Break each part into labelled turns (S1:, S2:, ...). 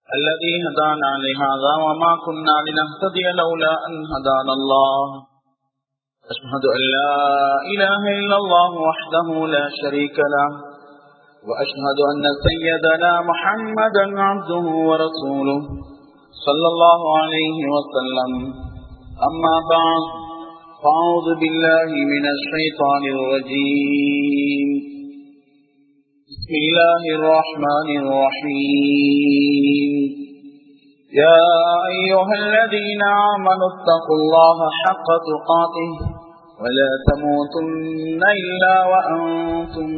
S1: الذي هدانا لهذا وما كنا لنهتدي لولا أن هدانا الله أشهد أن لا إله إلا الله وحده لا شريك له وأشهد أن سيدنا محمدا عبده ورسوله صلى الله عليه وسلم أما بعد فأعوذ بالله من الشيطان الرجيم بسم الله الرحمن الرحيم يا أيها الذين آمنوا اتقوا الله حق تقاته ولا تموتن إلا وأنتم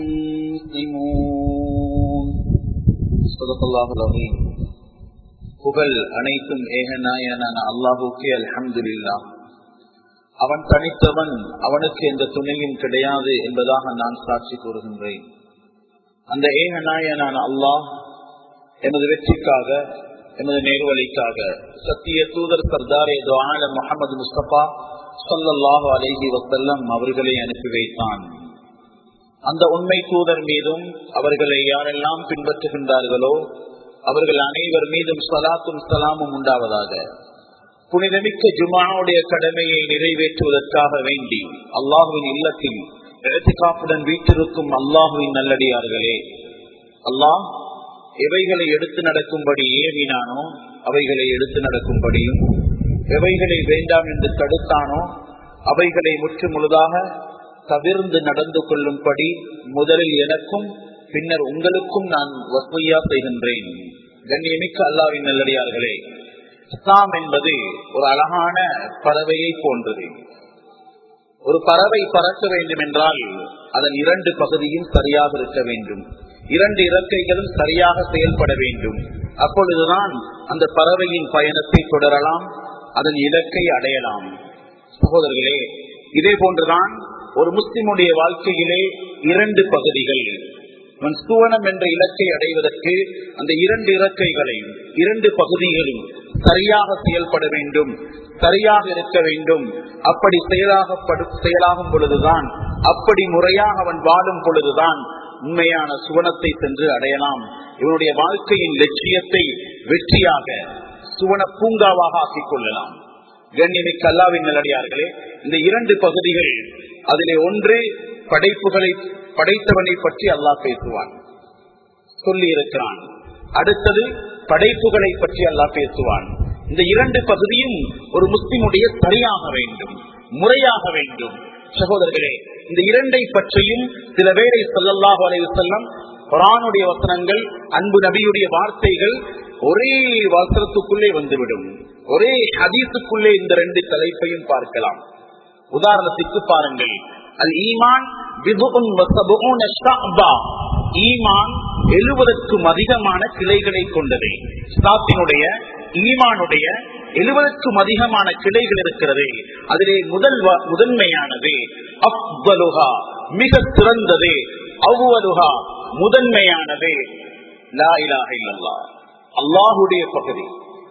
S1: مسلمون صدق الله العظيم. புகழ் அனைத்தும் ஏகநாயனான அல்லாஹ்வுக்கே அல்ஹம்துலில்லாஹ். அவன் தனித்தவன், அவனுக்கு எந்த துணையும் கிடையாது என்பதாக நான் சாட்சி கூறுகின்றேன். அந்த ஏகநாயனான அல்லாஹ் எமது வெற்றிக்காக, எமது நேர்வழிக்காக சத்திய தூதர் சர்தாரே தோ ஆலம் முஹம்மது முஸ்தபா ஸல்லல்லாஹு அலைஹி வஸல்லம் அவர்களை அனுப்பி வைத்தான். அந்த உண்மை தூதர் மீதும் அவர்களை யாரெல்லாம் பின்பற்றுகின்றார்களோ அவர்கள் அனைவர் மீதும் ஸலாத்தும் ஸலாமும் உண்டாவதாக. புனிதமிக்க ஜும்ஆவுடைய கடமையை நிறைவேற்றுவதற்காக வேண்டி அல்லாஹ்வின் இல்லத்தில் இஅ்திகாஃபுடன் வீற்றிருக்கும் அல்லாஹ்வின் நல்லடியார்களே, அல்லாஹ் எவைகளை எடுத்து நடக்கும்படி ஏவினானோ அவைகளை எடுத்து நடக்கும்படியும், எவைகளை வேண்டாம் என்று தடுத்தானோ அவைகளை முற்று முழுதாக தவிர்ந்து நடந்து கொள்ளும்படி முதலில் எனக்கும் பின்னர் உங்களுக்கும் நான் வஸ்ஸியா செய்கின்றேன். கண்ணியமிக்க அல்லாஹ்வின் நல்லடியார்களே, இஸ்லாம் என்பது ஒரு அழகான பறவையை போன்றது. ஒரு பறவை பறக்க வேண்டும் என்றால் அதன் இரண்டு பகுதியும் சரியாக இருக்க வேண்டும், இரண்டு இறக்கைகளும் சரியாக செயல்பட வேண்டும். அப்பொழுதுதான் அந்த பறவையின் பயணத்தை தொடரலாம், அதன் இலக்கை அடையலாம். சகோதரர்களே, இதே போன்றுதான் ஒரு முஸ்லிமுடைய வாழ்க்கையிலே இரண்டு பகுதிகள். சுவனம் என்ற இலக்கை அடைவதற்கு அந்த இரண்டு இறக்கைகளையும் இரண்டு பகுதிகளும் சரியாக செயல்பட வேண்டும், சரியாக இருக்க வேண்டும். அப்படி செயலாகும் பொழுதுதான், அப்படி முறையாக அவன் வாழும் பொழுதுதான் உண்மையான சுவனத்தை சென்று அடையலாம். இவனுடைய வாழ்க்கையின் லட்சியத்தை வெற்றியாக சுவன பூங்காவாக ஆக்கிக் கொள்ளலாம். கண்ணியமிக்க அல்லாஹ்வின் நல்லடியார்களே, இந்த இரண்டு பகுதிகள், அதிலே ஒன்று படைப்புகளை படைத்தவனை பற்றி அல்லாஹ் பேசுவான், சொல்லி இருக்கிறான். அடுத்தது படைப்புகளை பற்றி அல்லாஹ் பேசுவான். இந்த இரண்டு பகுதியும் ஒரு முஸ்லிமுடைய சரியாக வேண்டும், முறையாக வேண்டும். சகோதரர்களே, இந்த இரண்டை பற்றியும் சில வேளை ஸல்லல்லாஹு அலைஹி வஸல்லம் குர்ஆனுடைய வசனங்கள், அன்பு நபியுடைய வார்த்தைகள் ஒரே வசனத்துக்குள்ளே வந்துவிடும், ஒரே ஹதீஸுக்குள்ளே இந்த ரெண்டு தலைப்பையும் பார்க்கலாம். உதாரணத்திற்கு பாருங்கள், அல் ஈமான் பிதுஉன் வ ஸபூன ஷஅபா. ஈமான் 70க்கும் அதிகமான கிளைகளை கொண்டது. இஸ்லாத்தினுடைய ஈமானுடைய 70க்கும் அதிகமான கிளைகள் இருக்கிறது. அதிலே முதன்மையானது அஃதலுஹா, மிக சிறந்தது, அவ்வலுஹா, முதன்மையானது லா இலாஹ இல்லல்லாஹ், அல்லாஹ்வுடைய பகுதி,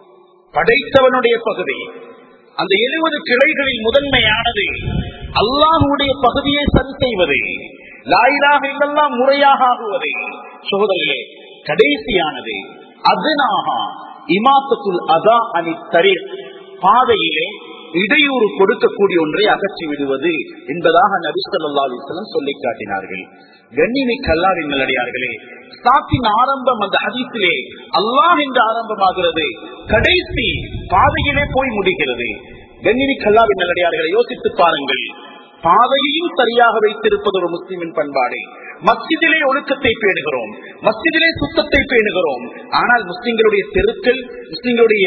S1: படைத்தவனுடைய பகுதி. அந்த 70 கிளைகளில் முதன்மையானது அல்லாஹ்வுடைய பகுதியை சரி செய்வது, லா இலாஹ இல்லல்லாஹ் முறையாக ஆகுவது. சகோதரர்களே, கடைசியானது அத்னாஹா இமாத்தத்துல் அதா அனி தரீக், பாதையிலே இடையூறு கொடுக்கக்கூடிய ஒன்றை அகற்றி விடுவது என்பதாக நபி ஸல்லல்லாஹு அலைஹி வஸல்லம் சொல்லி காட்டினார்கள். கண்ணியமிக்க அல்லாஹ்வின் நல்லடியார்களே, இஸ்லாத்தின் ஆரம்பம் அந்த ஹதீஸிலே அல்லாஹ் என்று ஆரம்பமாகிறது, கடைசி பாதையிலே போய் முடிகிறது. கண்ணியமிக்க அல்லாஹ்வின் நல்லடியார்களை யோசித்து பாருங்கள். பாதையையும் சரியாக வைத்திருப்பது ஒரு முஸ்லிமின் பண்பாடு. மஸ்ஜிதிலே ஒழுக்கத்தை பேணுகிறோம், மஸ்ஜிதிலே சுத்தத்தை பேணுகிறோம். ஆனால் முஸ்லிம்களுடைய தெருக்கள், முஸ்லிம்களுடைய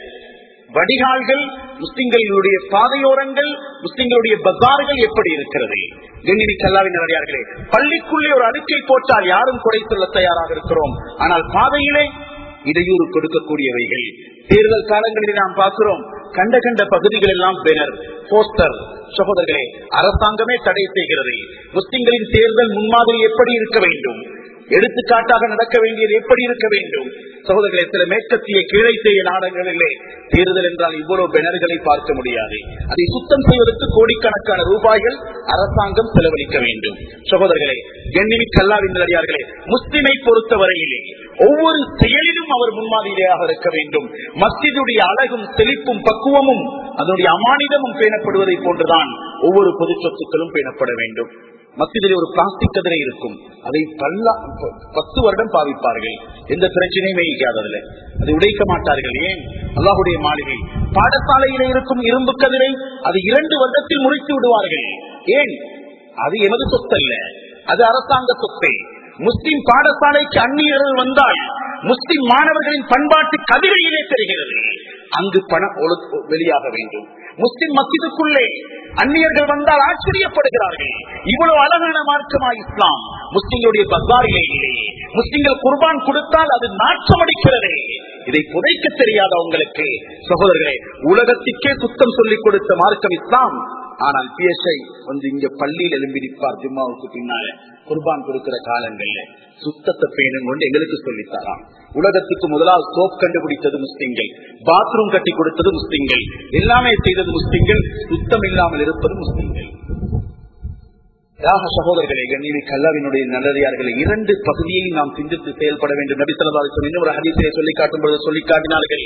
S1: வடிகால்கள், முஸ்லிம்களுடைய பாதையோரங்கள், முஸ்லிம்களுடைய பஜார்கள் எப்படி இருக்கிறது? கண்ணியமிக்க அல்லாஹ்வின் நல்லடியார்களே, பள்ளிக்குள்ளே ஒரு அடுக்கை போட்டால் யாரும் குறை சொல்ல தயாராக இருக்கிறோம். ஆனால் பாதையிலே இடையூறு கொடுக்கக்கூடியவைகள். தேர்தல் காலங்களில் நாம் பார்க்கிறோம், கண்ட கண்ட பகுதிகள் எல்லாம் பேனர், போஸ்டர். சகோதரர்களே, அரசாங்கமே தடை செய்கிறது. முஸ்லிம்களின் தேர்தல் முன்மாதிரி எப்படி இருக்க வேண்டும், எடுத்துக்காட்டாக நடக்க வேண்டியது எப்படி இருக்க வேண்டும், சகோதரர்களே, சில மேற்கத்திய கீழைத்திய நாடகங்களிலே தேர்தல் என்றால் இவ்வளவு பேனர்களை பார்க்க முடியாது. அதை சுத்தம் செய்வதற்கு கோடிக்கணக்கான ரூபாய்கள் அரசாங்கம் செலவழிக்க வேண்டும். சகோதரர்களே, கண்ணிமிக்க அல்லாஹ்வின் நல்லடியார்களே, முஸ்லிமை பொறுத்தவரையிலே ஒவ்வொரு செயலிலும் அவர் முன்மாதிரியாக இருக்க வேண்டும். மஸ்ஜிதுடைய அழகும் செழிப்பும் பக்குவமும் அதனுடைய அமானிதமும் பேணப்படுவதை போன்றுதான் ஒவ்வொரு பொது சொத்துக்களும் பேணப்பட வேண்டும். மஸ்ஜிதிலே ஒரு பிளாஸ்டிக் கதிரை இருக்கும், அதை 10 வருடம் பாவிப்பார்கள், எந்த பிரச்சனையுமே இருக்காததில்ல, அதை உடைக்க மாட்டார்கள். ஏன்? அல்லாஹ்வுடைய மாளிகை. பாடசாலையிலே இருக்கும் இரும்பு கதிரை அது 2 வருடத்தில் முறித்து விடுவார்கள். ஏன்? அது எமது சொத்தல்ல, அது அரசாங்க சொத்தை. முஸ்லிம் பாடசாலைக்கு அந்நியர்கள் வந்தால் முஸ்லிம் மாணவர்களின் பண்பாட்டு கதிரையிலே தெரிகிறது, அங்கு பணம் வெளியாக வேண்டும். முஸ்லிம் மஸ்ஜிதுக்குள்ளே அந்நியர்கள் வந்தால் ஆச்சரியப்படுகிறார்கள், இவ்வளவு அழகான மார்க்கமா இஸ்லாம். முஸ்லிம்களுடைய பஜாரிலே முஸ்லிம்கள் குர்பான் கொடுத்தால் அது நாற்றம் அடிக்கிறது. இதை புதைக்க தெரியாத உங்களுக்கு சகோதரர்களே, உலகத்திற்கே சுத்தம் சொல்லிக் கொடுத்த மார்க்கம் இஸ்லாம். ஆனால் பிஎஸ்ஐ இங்க பள்ளியில் எழும்பிடிப்பார் ஜும்மாவுக்கு பின்னால குர்பான் கொடுக்கிற காலங்கள்ல சுத்தத்தை பேணும் கொண்டு எங்களுக்கு சொல்லித்தாராம். உலகத்துக்கு முதலால் சோப் கண்டுபிடித்தது முஸ்லிம்கள், பாத்ரூம் கட்டி கொடுத்தது முஸ்லிம்கள், எல்லாமே செய்தது முஸ்லிம்கள், சுத்தம் இல்லாமல் இருப்பது முஸ்லிம்கள். சகோதரர்களே, கண்ணியமிக்க அல்லாஹ்வினுடைய நல்லடியார்களே, 2 பகுதியையும் நாம் சிந்தித்து செயல்பட வேண்டும். நபி ஸல்லல்லாஹு அலைஹி வஸல்லம் ஒரு ஹதீஸிலே சொல்லி காட்டும் பொழுது சொல்லி காட்டினார்கள்,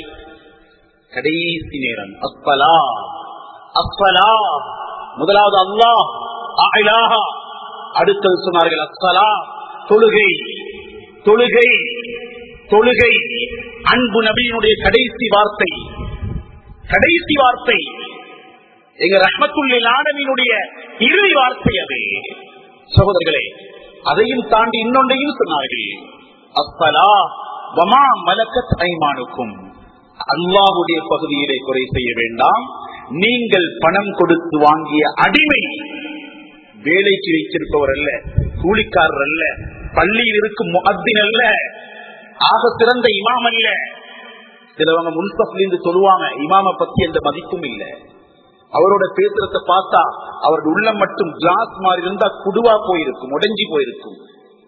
S1: கடைசி நேரம் அஸ்ஸலா அஸ்ஸலா, முதலாவது அல்லாஹ் அஇலாஹா, அடுத்தது சொன்னார்கள் அஸ்ஸலா, தொழுகை தொழுகை தொழுகை. அன்பு நபியினுடைய கடைசி வார்த்தை, கடைசி வார்த்தை, எங்க ரஹ்மத்துல் ஆலமீனுடைய இறுதி வார்த்தை அது. சகோதரர்களே, அதையும் தாண்டி இன்னொன்றையும் சொன்னார்கள், அஸ்ஸலா வமா மலக்கத் ஐமானுக்கும், அல்லாஹ்வுடைய பகுதியிலே குறை செய்ய வேண்டாம். நீங்கள் பணம் கொடுத்து வாங்கிய அடிமை, வேலைக்கு வைத்திருப்பவர் அல்ல, கூலிக்காரர் அல்ல, பள்ளியில் இருக்கும் முஅத்தின் அல்ல, ஆக சிறந்த இமாம் அல்ல. சிலவங்க முன்சப்லிருந்து சொல்லுவாங்க, இமாம பத்தி எந்த மதிப்பும் இல்லை. அவரோட பேசுறத பார்த்தா அவருடைய உள்ளம் மட்டும் கிளாஸ் மாதிரி இருந்தா குடுவா போயிருக்கும், உடைஞ்சி போயிருக்கும்.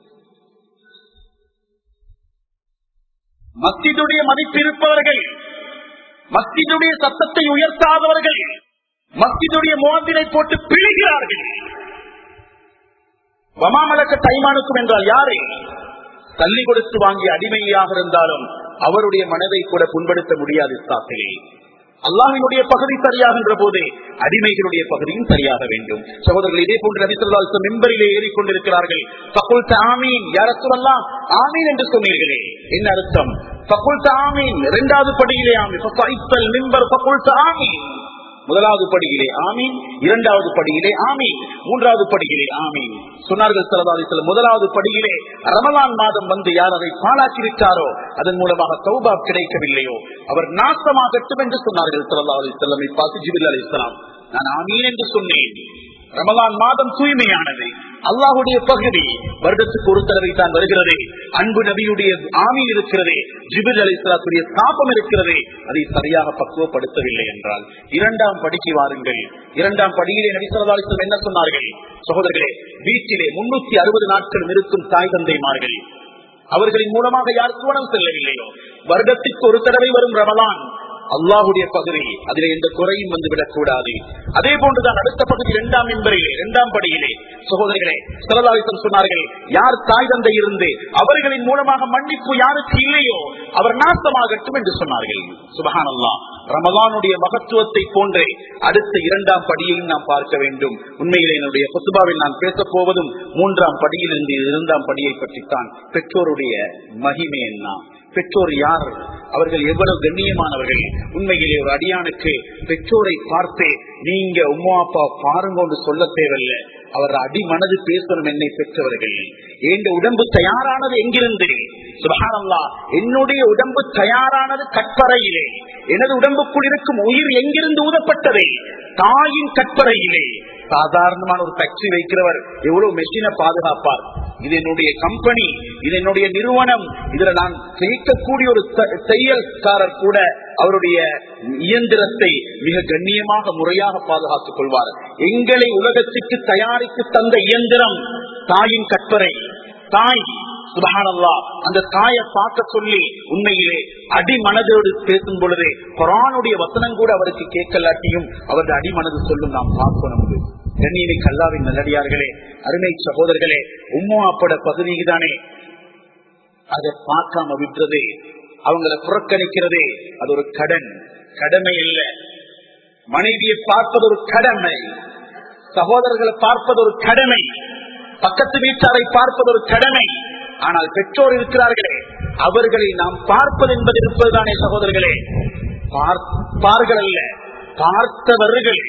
S1: மஸ்ஜிதுடைய மதிப்பு இருப்பவர்கள், மஸ்ஜிதுடைய சத்தத்தை உயர்த்தாதவர்கள், மஸ்ஜிதுடைய முஅத்தினை போட்டு பிழிகிறார்கள். வமாமலக்க தைமானுக்கும் என்றால் யாரை? தள்ளி கொடுத்து வாங்கிய அடிமையாக இருந்தாலும் அவருடைய மனதை கூட புண்படுத்த முடியாது. இஸ்லாத்திலே அல்லாஹ்வினுடைய பகுதி சரியாகின்ற போதே அடிமைகளுடைய பகுதியும் சரியாக வேண்டும். சகோதரர்கள், இதே போன்று நபி ஸல்லல்லாஹு அலைஹி வஸல்லம் மிம்பரிலே ஏறிக்கொண்டிருக்கிறார்கள். ஃபகுல்த ஆமீன் யா ரசூலல்லாஹ், ஆமீன் என்று சொன்னீர்களே, என்ன அர்த்தம்? ஃபகுல்த ஆமீன், இரண்டாவது படியிலே ஆமீன். ஃபஸைத்தல் மிம்பர் ஃபகுல்த ஆமீன், முதலாவது படியிலே ஆமீன், இரண்டாவது படியிலே ஆமீன், மூன்றாவது படியிலே ஆமீன் சொன்னார்கள் ஸல்லல்லாஹு அலைஹி வஸல்லம். முதலாவது படியிலே ரமலான் மாதம் வந்து யார் அதை பாழாக்கிவிட்டாரோ, அதன் மூலமாக தௌபா கிடைக்கவில்லையோ, அவர் நாசமாகட்டும் என்று சொன்னார்கள் ஸல்லல்லாஹு அலைஹி வஸல்லம். பார்த்து ஜிப்ரீல் அலைஹிஸ்ஸலாம், நான் ஆமீன் என்று சொன்னேன். ரமலான் மாதம் தூய்மையானது, அல்லாஹ்வுடைய பகுதி, வருடத்துக்கு ஒரு தடவை தான் வருகிறது. அன்பு நபியுடைய ஆமீன் இருக்கிறது, ஜிப்ரீல் அலைஹிஸ்ஸலாத்துடைய சாபம் இருக்கிறது, அதை சரியாக பக்குவப்படுத்தவில்லை என்றால் இரண்டாம் படிக்கு வாருங்கள். இரண்டாம் படியிலே நபி ஸல்லல்லாஹு அலைஹி வஸல்லம் என்ன சொன்னார்கள்? சகோதரர்களே, வீட்டிலே 360 நாட்கள் இருக்கும் தாய் தந்தைமார்கள், அவர்களின் மூலமாக யார் சுவனம் செல்லவில்லையோ, வருடத்திற்கு ஒரு தடவை வரும் ரமலான் அல்லாஹ்வுடைய பகுதி, அதிலே எந்த குறையும் வந்துவிடக் கூடாது. அதே போன்றுதான் அடுத்த பகுதி இரண்டாம் மிம்பரிலே, இரண்டாம் படியிலே சகோதரர்களே ஸல்லல்லாஹு அலைஹி வஸல்லம் சொன்னார்கள், யார் தாய் தந்தை இருந்து அவர்களின் மூலமாக மன்னிப்பு யாருக்கு இல்லையோ அவர் நாசமாகட்டும் என்று சொன்னார்கள். சுப்ஹானல்லாஹ். ரமலானுடைய மகத்துவத்தை போன்றே அடுத்த இரண்டாம் படியையும் நாம் பார்க்க வேண்டும். உண்மையிலே என்னுடைய குத்பாவில் நான் பேசப் போவதும் மூன்றாம் படியிலிருந்து இரண்டாம் படியை பற்றித்தான். பெற்றோருடைய மகிமை என்ன, பெற்றோர் யார், அவர்கள் எவ்வளவு கண்ணியமானவர்கள். உண்மையிலே ஒரு அடியானுக்கு பெற்றோரை பார்த்து நீங்க உம்மா அப்பா பாருங்க என்று சொல்ல தேவையில்லை, அவர் அடிமனது பேசணும். என்னை பெற்றவர்கள், என் உடம்பு தயாரானது எங்கிருந்து? சுப்ஹானல்லாஹ். என்னுடைய உடம்பு தயாரானது கற்பறையிலே. எனது உடம்புக்குள் இருக்கும் உயிர் எங்கிருந்து ஊதப்பட்டது? தாயின் கற்பறையிலே. சாதாரணமான ஒரு ஃபேக்டரி வைக்கிறவர் எவ்வளவு மெஷினை பாதுகாப்பார்? இது என்னுடைய கம்பெனி, இது என்னுடைய நிறுவனம், இதுல நான் செய்யக்கூடிய ஒரு தையல்காரர் கூட அவருடைய இயந்திரத்தை மிக கண்ணியமாக முறையாக பாதுகாத்துக் கொள்வார். எங்களை உலகத்திற்கு தயாரித்து தந்த இயந்திரம் தாயின் கற்பறை. தாய் சுப்ஹானல்லாஹ், அந்த தாயை பார்க்க சொல்லி உண்மையிலே அடிமனதோடு பேசும் பொழுது குர்ஆனுடைய வசனம் கூட அவருக்கு கேட்கலாட்டியும் அவரது அடிமனது சொல்லும், நாம் பார்க்கணும். கண்ணியமிக்க அல்லாஹ்வின் நல்லடியார்களே, அருமை சகோதரர்களே, உம்மா அப்பட பகுதிதானே அதை பார்க்காம விட்டுறது, அவங்களை புறக்கணிக்கிறது, அது ஒரு கடமை இல்ல. மனைவியை பார்ப்பது ஒரு கடமை, சகோதரர்களை பார்ப்பது ஒரு கடமை, பக்கத்து வீட்டாரை பார்ப்பது ஒரு கடமை. ஆனால் பெற்றோர் இருக்கிறார்களே, அவர்களை நாம் பார்ப்பது என்பது இருப்பதுதானே சகோதரர்களே. பார்ப்பார்கள் அல்ல, பார்த்தவர்கள்.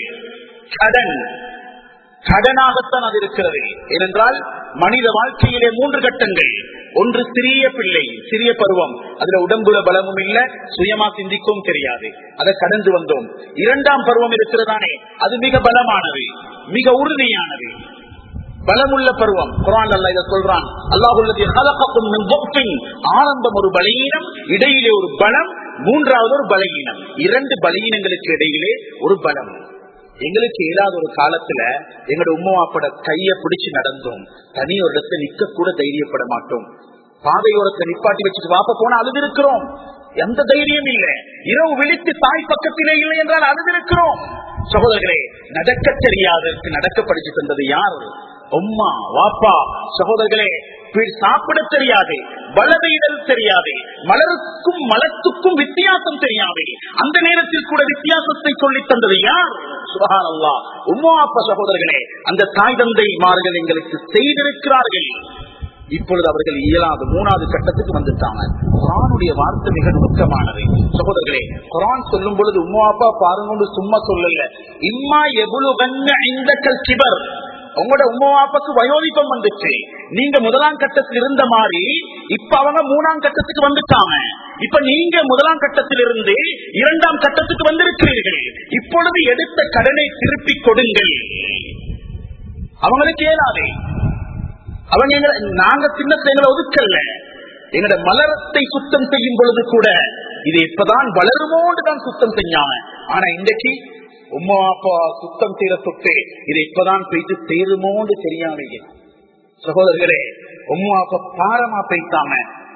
S1: கடனாகத்தான் அது இருக்கிறது. ஏனென்றால் மனித வாழ்க்கையிலே 3 கட்டங்கள். ஒன்று சிறிய பிள்ளை, சிறிய பருவம், அதுல உடம்புல பலமும் இல்ல, சுயமா சிந்திக்கவும் தெரியாது, அதை கடந்து வந்தோம். 2ஆம் பருவம் இருக்கிறதானே, அது மிக பலமானது, மிக உறுதியானது, பலமுள்ள பருவம். குர்ஆன் அல்லாஹ் இத சொல்றான், அல்லாஹுல்லதி ஹலகக்கும் மின் துஃபின், ஆரம்பம் ஒரு பலகீனம், இடையிலே ஒரு பலம், 3வது ஒரு பலகீனம். 2 பலகீனங்களுக்கு இடையிலே ஒரு பலம். எங்களுக்கு ஏதாவது ஒரு காலத்துல எங்களோட உம்மா அப்பட கைய பிடிச்சு நடந்தோம், தனி ஒரு இடத்துல நிக்க கூட தைரியப்பட மாட்டோம். பாதையோரத்தை நிப்பாட்டி வச்சுட்டு வாப்ப போனா அழுதிருக்கிறோம், எந்த தைரியம் இல்லை. இரவு விழித்து தாய் பக்கத்திலே இல்லை என்றால் அழுதிருக்கிறோம். சகோதரர்களே, நடக்க தெரியாதற்கு நடக்க படிச்சு தந்தது யார்? உம்மா வாப்பா. சகோதரர்களே, சாப்பிட தெரியாது, வளவையிடல் தெரியாது, மலருக்கும் மலத்துக்கும் வித்தியாசம் தெரியாது, அந்த நேரத்தில் கூட வித்தியாசத்தை சொல்லி தந்தது யார்? சுப்ஹானல்லாஹ். உம்மா அப்பா. சகோதரர்களே, அந்த தாய் தந்தைமார்கள் எங்களுக்கு செய்திருக்கிறார்கள். இப்பொழுது அவர்கள் இயலாத 3வது கட்டத்துக்கு வந்துட்டாங்க. குர்ஆனுடைய வார்த்தை மிக நுட்பமானது சகோதரர்களே. குர்ஆன் சொல்லும் பொழுது உம்மா அப்பா பாருங்க சும்மா சொல்லல, இம்மா எபுலுகன்ன இந்தக்கல் கிபர். உங்களோட உம்மா அப்பாக்கு வயோதிபம் வந்துச்சு, நீங்க 1ஆம் கட்டத்தில் இருந்த மாதிரி இப்ப அவங்க 3ஆம் கட்டத்துக்கு வந்துட்டாங்க. இப்ப நீங்க 1ஆம் கட்டத்திலிருந்து 2ஆம் கட்டத்துக்கு வந்திருக்கிறீர்கள். இப்பொழுது எடுத்த கடனை திருப்பி கொடுங்கள். அவங்களுக்கு ஏனாது, அவங்க நாங்க சின்ன பிள்ளைங்களை ஒதுக்கல, எங்களோட மலரத்தை சுத்தம் செய்யும் பொழுது கூட இது இப்பதான் வளருமோன்னு தான் சுத்தம் செஞ்சாங்க. ஆனா இன்றைக்கு உம்மா அப்பா சுத்தம் செய்யற சொத்து இது இப்பதான் போயிட்டு சேருமோன்னு தெரியாமையே. சகோதரர்களே, உம்மா அப்பா பாரமா போயிட்டாங்க.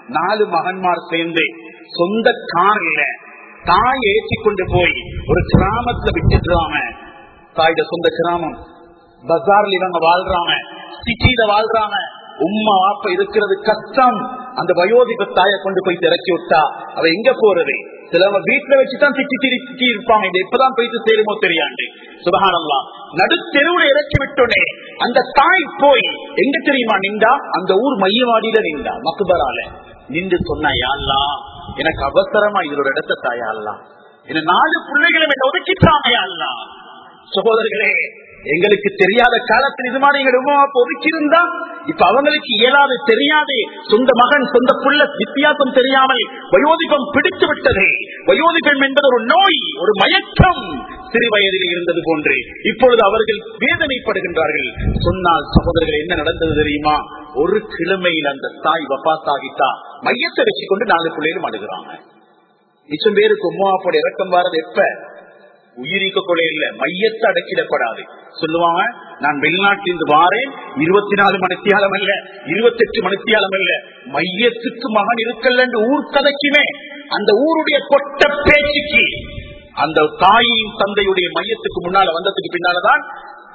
S1: 4 மகன்மார் சேர்ந்து சொந்த காரில தாய் ஏற்றி கொண்டு போய் ஒரு கிராமத்துல விட்டுடுறாங்க. தாயோட சொந்த கிராமம், பஜார்ல இவங்க வாழ்றாங்க, சிட்டியில வாழ்றாங்க. உம்மா அப்பா இருக்கிறது கஷ்டம். அந்த வயோதிப தாயை கொண்டு போய் இறக்கி விட்டா அவ எங்க போறது? சிலவங்க வீட்டுல வச்சுதான் திட்டி இருப்பாங்க, இது எப்பதான் போயிட்டு சேருமோ தெரியாண்டு. சுப்ஹானல்லாஹ். நடுத்தெருவுல இறக்கி விட்டோனே அந்த தாய் போய் எங்க தெரியுமா நின்றா? அந்த ஊர் மையவாடியில நின்றா, மக்பரால நின்று சொன்னா, யா அல்லாஹ், எனக்கு அவசரமா இதோட இடத்த தாயா அல்லாஹ், என்ன 4 பிள்ளைகளும் என்ன ஒதுக்கிட்டாங்க யா அல்லாஹ். சகோதரர்களே, எங்களுக்கு தெரியாத காலத்தில் இது மாதிரி எங்க உம்மா அப்பா ஒதுக்கி இருந்தா இப்ப அவங்களுக்கு இயலாது, தெரியாது, சொந்த மகன் சொந்த புள்ள வித்தியாசம் தெரியாமல் வயோதிபம் பிடித்து விட்டது. வயோதிபம் என்பது ஒரு நோய், ஒரு மயக்கம், சிறு வயதில் இருந்தது போன்று இப்பொழுது அவர்கள் வேதனைப்படுகின்றார்கள். சொன்னால் சகோதரர்கள் என்ன நடந்தது தெரியுமா? ஒரு கிழமையில் அந்த தாய் வஃபாத்தாகிட்டா, மையத்தை வச்சுக்கொண்டு 4 பிள்ளைகளும் அழுகிறாங்க. மிச்சம் பேருக்கு உம்மா அப்பா இறக்கம் வாரது எப்ப? உயிரிக்க கொலை இல்ல, மையத்தை அடக்கிடப்படாது. சொல்லுவாங்க, நான் வெளிநாட்டிலிருந்து வாரேன், 24 மணித்தியாலம் அல்ல, 28 மணித்தியாலம் அல்ல, மையத்துக்கு மகன் இருக்கல என்று ஊர் கதைக்குமே. அந்த ஊருடைய கொட்ட பேச்சுக்கு அந்த தாயின் தந்தையுடைய மையத்துக்கு முன்னால வந்ததுக்கு பின்னாலதான்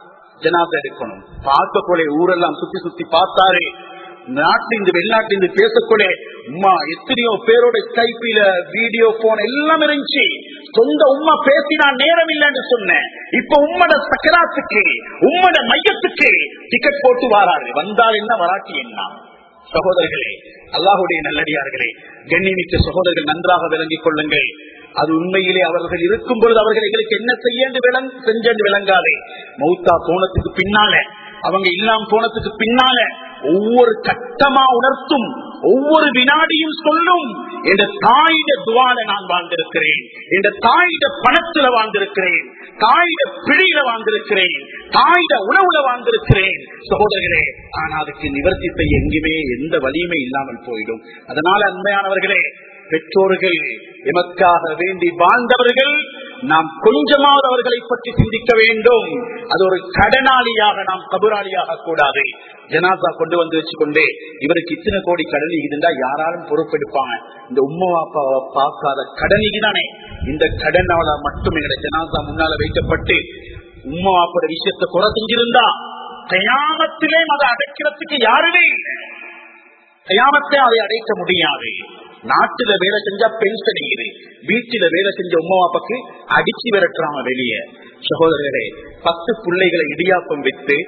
S1: ஜனாதா எடுக்கணும். பார்க்க கொலை ஊரெல்லாம் சுத்தி சுத்தி பார்த்தாரு. நாட்டிலிருந்து வெளிநாட்டிலிருந்து பேசக்கூடே உம்மா எத்தனையோ பேரோட ஸ்கைப்பில வீடியோ போன் எல்லாம் இருந்துச்சு. சொந்த உம்மா பேசினா நேரம் இல்லைன்னு சொன்னேன். இப்ப உம்மட சக்கராத்துக்கு உம்மட மையத்துக்கு டிக்கெட் போட்டு வாராரு. வந்தால் என்ன, வராட்டி என்ன? சகோதரர்களே, அல்லாஹுடைய நல்லடியார்களே, கண்ணியமிக்க சகோதரர்கள், நன்றாக விளங்கிக் கொள்ளுங்கள். அது உண்மையிலே அவர்கள் இருக்கும் பொழுது அவர்கள் எங்களுக்கு என்ன செஞ்சு விளங்காதே. மௌத்தா போனதுக்கு பின்னால, அவங்க இல்லாம போனதுக்கு பின்னால ஒவ்வொரு கட்டமா உணர்த்தும், ஒவ்வொரு வினாடியும் சொல்லும், என்ற தாயிட துவால நான் வாழ்ந்திருக்கிறேன், என்ற தாயிட பணத்துல வாழ்ந்திருக்கிறேன், தாயிட பிழையில வாழ்ந்திருக்கிறேன், தாயிட உணவுல வாழ்ந்திருக்கிறேன். சகோதரர்களே, ஆனா அதுக்கு நிவர்த்தி செய்ய எங்குமே எந்த வலியுமே இல்லாமல் போயிடும். அதனால அன்மையானவர்களே, பெற்றோர்கள் எமக்காக வேண்டி வாழ்ந்தவர்கள், நாம் கொஞ்சமாவது அவர்களை பற்றி சிந்திக்க வேண்டும். அது ஒரு கடனாளியாக நாம் கபராளியாக கூடாது. ஜனாசா கொண்டு வந்து வச்சுக்கொண்டு இவருக்கு இத்தனை கோடி கடன் இருந்தா யாராலும் பொறுப்பெடுப்பாங்க. இந்த உம்மா அப்பாவை பார்க்காத கடனிக்கு தானே. இந்த கடனால மட்டும் எங்களுடைய ஜனாசா முன்னால வைக்கப்பட்டு உம்மா அப்பாட விஷயத்தை குறை செஞ்சிருந்தா கயாமத்திலே அதை அடைக்கிறதுக்கு யாருமே இல்லை. கயாமத்தை அதை அடைக்க முடியாது. நாட்டுல வேலை செஞ்சா பென்ஷன் இது, வீட்டுல வேலை செஞ்ச உம்மா அப்பாக்கு அடிச்சு விரட்டுறாங்க வெளியே. சகோதரர்களே, 10 பிள்ளைகளை இடியாப்பம் விட்டு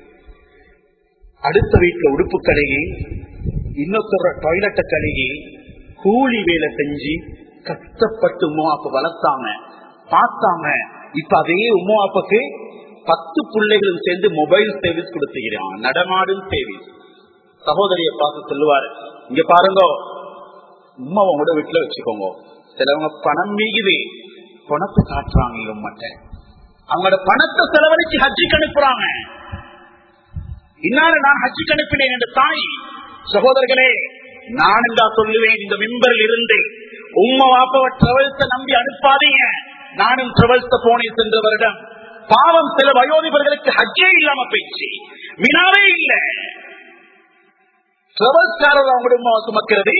S1: அடுத்த வீட்டுல உடுப்பு கழுகி இன்னொருத்தர டாய்லெட்டை கழுகி கூலி வேலை செஞ்சு கஷ்டப்பட்டு உம்மா அப்பா வளர்த்தாங்க, பார்த்தாங்க. இப்ப அதே உம்மா அப்பாக்கு 10 பிள்ளைகளும் சேர்ந்து மொபைல் சர்வீஸ் கொடுத்துக்கிறான், நடமாடும் சர்வீஸ். சகோதரிய பார்த்து சொல்லுவாரு, இங்க பாருங்க உம்மா உங்களோட வீட்டுல வச்சுக்கோங்க. சிலவங்க பணம் மீகுது பணத்தை காட்டுறாங்க, உம்மட்ட அவங்களோட பணத்தை செலவழிச்சு ஹஜ்ஜுக்கு அனுப்புறாங்க. இன்னால நான் ஹஜ்ஜுக்கு அனுப்பினேன் என்ற தாய். சகோதரர்களே, நான் என்றா சொல்லுவேன், இந்த மிம்பரில் இருந்து உம்மா வாப்பவ டிராவல்ஸ நம்பி அனுப்பாதீங்க. நானும் டிராவல்ஸ போனேன் சென்ற வருடம். பாவம், சில வயோதிபர்களுக்கு ஹஜ்ஜே இல்லாம போயிடுச்சு, மினாவே இல்ல. டிராவல்ஸ்காரர் அவங்களோட உம்மா சுமக்கிறது,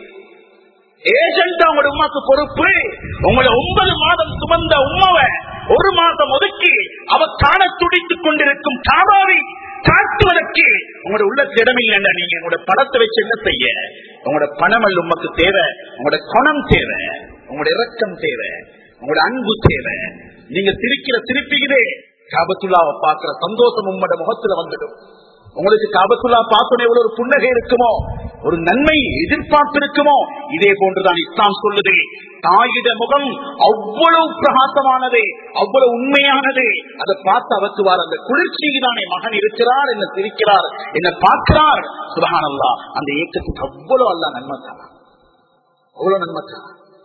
S1: ஏஜென்ட் அவங்களோட உமாக்கு பொறுப்பு. உங்களை 9 மாதம் சுமந்த உமாவை 1 மாதம் ஒதுக்கி அவ காண துடித்துக் கொண்டிருக்கும் காபாவை காட்டுவதற்கு உங்களோட உள்ள திடமில்லை. நீங்க உங்களோட பணத்தை வச்சு என்ன செய்ய? உங்களோட பணம் அல்ல உமக்கு தேவை, உங்களோட குணம் தேவை, உங்களோட இரக்கம் தேவை, உங்களோட அன்பு தேவை. நீங்க திருப்பிக்குதே காபத்துல்லாவை பார்க்கிற சந்தோஷம் உங்களோட முகத்துல வந்துடும். உங்களுக்கு காபத்துல்லா பார்த்தோன்னே எவ்வளவு ஒரு புன்னகை இருக்குமோ, ஒரு நன்மை எதிர்பார்ப்பு இருக்குமோ, இதே போன்றுதான் இஸ்லாம் சொல்லுது. தாயிட முகம் அவ்வளவு பிரகாசமானது, அவ்வளவு உண்மையானது. அதை பார்த்து அவருக்கு வர அந்த குளிர்ச்சிக்கு தானே மகன் இருக்கிறார், என்ன சிரிக்கிறார், என்ன பார்க்கிறார். சுப்ஹானல்லாஹ், அந்த ஏக்கத்துக்கு அவ்வளவு அல்லாஹ் நன்மை தான், அவ்வளவு நன்மை தான்.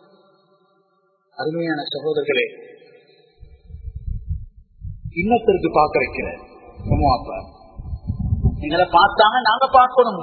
S1: அருமையான சகோதரர்களே, இன்னொருத்தருக்கு பார்க்க வைக்கிற அப்பா எங்களை பார்த்தாங்க, நாங்க பார்க்கணும்.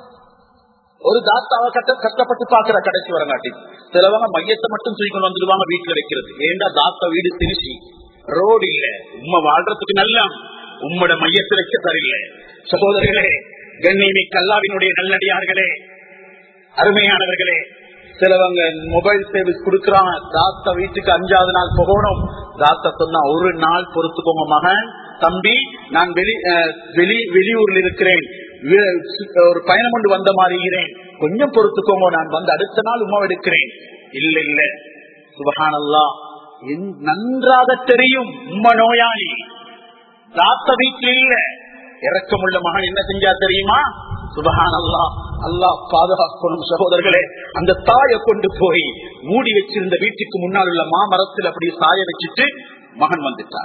S1: ஒரு தாத்தாவை கஷ்டப்பட்டு பாக்குற கடைசி வரங்காட்டி சிலவங்க மையத்தை மட்டும் தூக்கிட்டு வந்துடுவாங்க வீட்டுல வைக்கிறது. ஏண்டா தாத்தா வீடு திருச்சி, ரோடு இல்ல, உண்மை வாழ்றதுக்கு நல்ல உம்மோட மையத்தை வைக்க சரியில்லை. சகோதரர்களே, கண்ணியமிக்க அல்லாஹ்வினுடைய நல்லடியார்களே, அருமையானவர்களே, சிலவங்க மொபைல் சர்வீஸ் கொடுக்கறாங்க. தாத்தா வீட்டுக்கு 5வது நாள் போகணும். தாத்தா சொன்னா 1 நாள் பொறுத்துக்கோங்க மகன், தம்பி நான் வெளியூர்ல இருக்கிறேன், ஒரு பயணம் கொண்டு வந்த மாதிரி இருக்கிறேன், கொஞ்சம் பொறுத்துக்கோங்க, நான் வந்து அடுத்த நாள் உமா எடுக்கிறேன். இல்ல இல்ல, சுப்ஹானல்லாஹ், நன்றாக தெரியும் உம்மா நோயாளி, தாத்தா வீட்டில் இல்ல. இரக்கமுள்ள மகன் என்ன செஞ்சா தெரியுமா? சுப்ஹானல்லாஹ், அல்லாஹ் பாதுகாக்கணும். சகோதரர்களே, அந்த தாயை கொண்டு போய் மூடி வச்சிருந்த வீட்டுக்கு முன்னால் உள்ள மாமரத்தில் அப்படி சாய வச்சுட்டு மகன் வந்துட்டான்.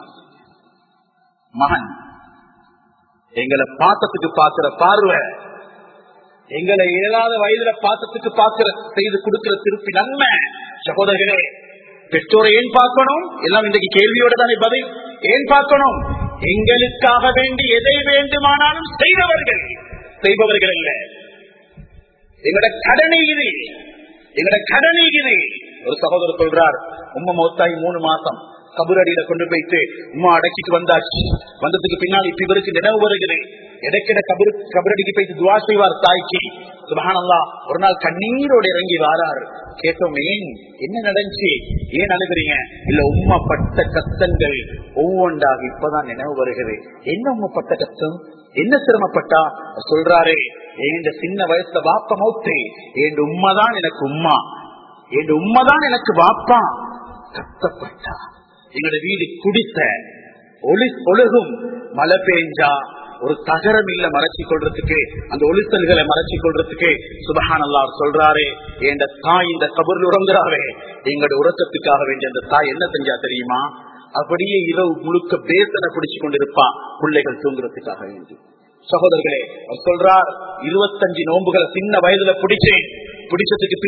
S1: மகன் எங்களை பாத்தத்துக்கு பாக்குற பார்வை, எங்களை 7வது வயதுல பாத்தத்துக்கு பாக்குற செய்து கொடுக்கிற திருப்பி நன்மை. சகோதரர்களே, பெற்றோரை ஏன் பார்க்கணும்? எல்லாம் இன்றைக்கு கேள்வியோட தானே பதில். ஏன் பார்க்கணும்? எங்களுக்காக வேண்டி எதை வேண்டுமானாலும் செய்பவர்கள் அல்ல. எங்களோட கடனை இது, எங்களோட கடனை இது. ஒரு சகோதரர் சொல்றார், உம்மா மௌத்தாயி 3 மாசம் கபரடியில கொண்டு போயிட்டு உம்மா அடக்கிட்டு வந்தாச்சு. வந்ததுக்கு பின்னால் இப்ப இவருக்கு நினைவு வருகிறது. இடைக்கிட கபரடிக்கு போயிட்டு துவா செய்வார் தாய்க்கு. சுப்ஹானல்லாஹ், ஒரு நாள் கண்ணீரோடு இறங்கி வாரார். கேட்டோம், என்ன நடந்துச்சு, ஏன் அழுகிறீங்க? இல்ல, உம்மா பட்ட கஷ்டங்கள் ஒவ்வொன்றாக இப்பதான் நினைவு வருகிறது. என்ன உம்மா பட்ட கஷ்டம், என்ன சிரமப்பட்டா? சொல்றாரே, என் சின்ன வயசுல வாப்பா மௌத்து, என் உண்மைதான் எனக்கு உம்மா, என் உண்மைதான் எனக்கு வாப்பா. கஷ்டப்பட்டா எங்களோட வீடு குடித்த ஒழுகும், மழை பெஞ்சா ஒரு தகரம் இல்ல மறைச்சி கொள்றதுக்கு, அந்த ஒளிசல்களை மறைச்சி கொள்றதுக்கு. சுப்ஹானல்லாஹ் சொல்றாரே, என் தாய் இந்த கபூர்ல உறங்குறாரே, எங்களோட உறக்கத்துக்காக வேண்டிய அந்த தாய் என்ன செஞ்சா தெரியுமா? அப்படியே இரவு முழுக்க பேசனை பிடிச்சு கொண்டிருப்பா, பிள்ளைகள் தூங்குறதுக்காக வேண்டி. சகோதரர்களே, அவர் சொல்றார், 25 நோன்புகளை சின்ன வயதுல பிடிச்சதுக்கு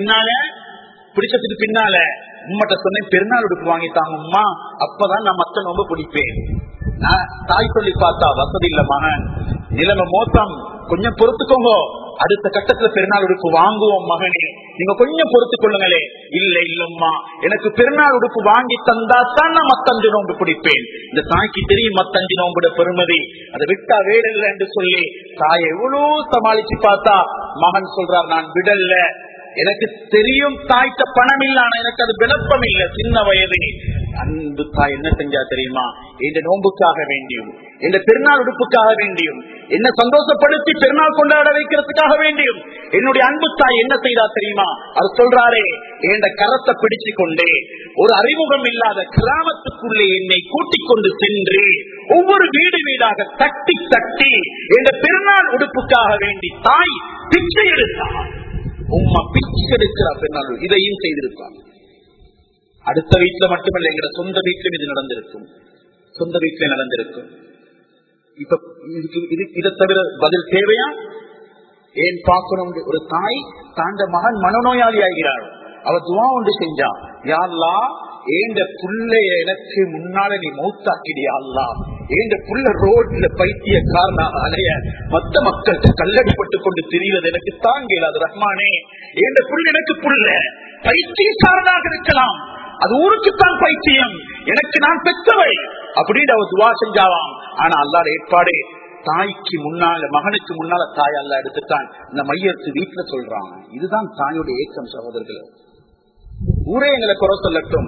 S1: பின்னால உம்மட்ட சொன்னேன், பெருநாள் உடுப்பு வாங்கிட்டாங்க உம்மா, அப்பதான் நான் மத்த நோன்பு பிடிப்பேன். தாய் சொல்லி பார்த்தா, வசதி இல்ல மகன், நிலைமை மோசம், கொஞ்சம் பொறுத்துக்கோங்க, அடுத்த கட்டத்துல பெருநாள் உடுப்பு வாங்குவோம் மகனே நீங்க கொஞ்சம் பொறுத்துக் கொள்ளுங்களே. இல்லம்மா, எனக்கு பெருநாள் உடுப்பு வாங்கி தந்தா தான் நான் மத்தஞ்சு நோன்பு பிடிப்பேன். இந்த தாய்க்கு தெரியும் மத்தஞ்சு நோன்புட பெருமதி, அதை விட்டா வேடல்ல என்று சொல்லி தாயை எவ்வளவு சமாளிச்சு பார்த்தா மகன் சொல்றார், நான் விடல்ல, எனக்கு தெரியும் தாய்த்த பணம் இல்ல, ஆனா எனக்கு அது விளப்பம் இல்ல, சின்ன வயது. அன்பு தாய் என்ன செஞ்சா தெரியுமா? இந்த நோன்புக்காக வேண்டியும், இந்த பெருநாள் உடுப்புக்காக வேண்டியும், என்ன சந்தோஷப்படுத்தி பெருநாள் கொண்டாட வைக்கிறதுக்காக வேண்டியும் என்னுடைய அன்பு தாய் என்ன செய்தா தெரியுமா? அது சொல்றாரே, என் கரத்தை பிடிச்சு கொண்டே ஒரு அறிமுகம் இல்லாத கிராமத்துக்குள்ளே என்னை கூட்டிக் கொண்டு சென்று ஒவ்வொரு வீடு வீடாக தட்டி தட்டி இந்த பெருநாள் உடுப்புக்காக வேண்டி தாய் பிச்சை எடுத்தார். உம்மா பிச்சை எடுக்கிறார் பெருநாள். இதையும் செய்திருப்பார். அடுத்த வீட்டுல மட்டுமல்ல, எங்க சொந்த வீட்டிலும் இது நடந்திருக்கும். சொந்த வீட்டில நடந்திருக்கும். இப்ப இதை தவிர பதில் தேவையா? ஏன் பார்க்கணும்? ஒரு தாய் தாண்ட மகன் மனநோயாளி ஆகிறார். அவர் துவா ஒன்று செஞ்சா, யா அல்லாஹ், ஏண்ட புள்ளைய எனக்கு முன்னால நீ மௌத்தாக்கிடியா அல்லாஹ், ஏண்ட புள்ள ரோட்ல பைத்தியக்காரனாக அலைய மத்த மக்கள்கிட்ட கல்லடிப்பட்டு கொண்டு திரிவது எனக்கு தாங்க இல்லாத ரஹ்மானே, ஏண்ட புள்ள எனக்கு புள்ள பைத்தியக்காரனாக இருக்கலாம், அது ஊருக்குத்தான் பைத்தியம், எனக்கு நான் பெற்றவை அப்படின்னு அவர் துவா செஞ்சாவாம். ஆனா அல்லாஹ் ஏற்பாடு, தாய்க்கு முன்னால மகனுக்கு முன்னால தாய் அல்ல எடுத்துட்டான். இந்த மையத்து வீட்டுல சொல்றான். இதுதான் தாயோட ஏக்கம் சகோதரர்களே. ஊரே எங்களை குறை சொல்லட்டும்,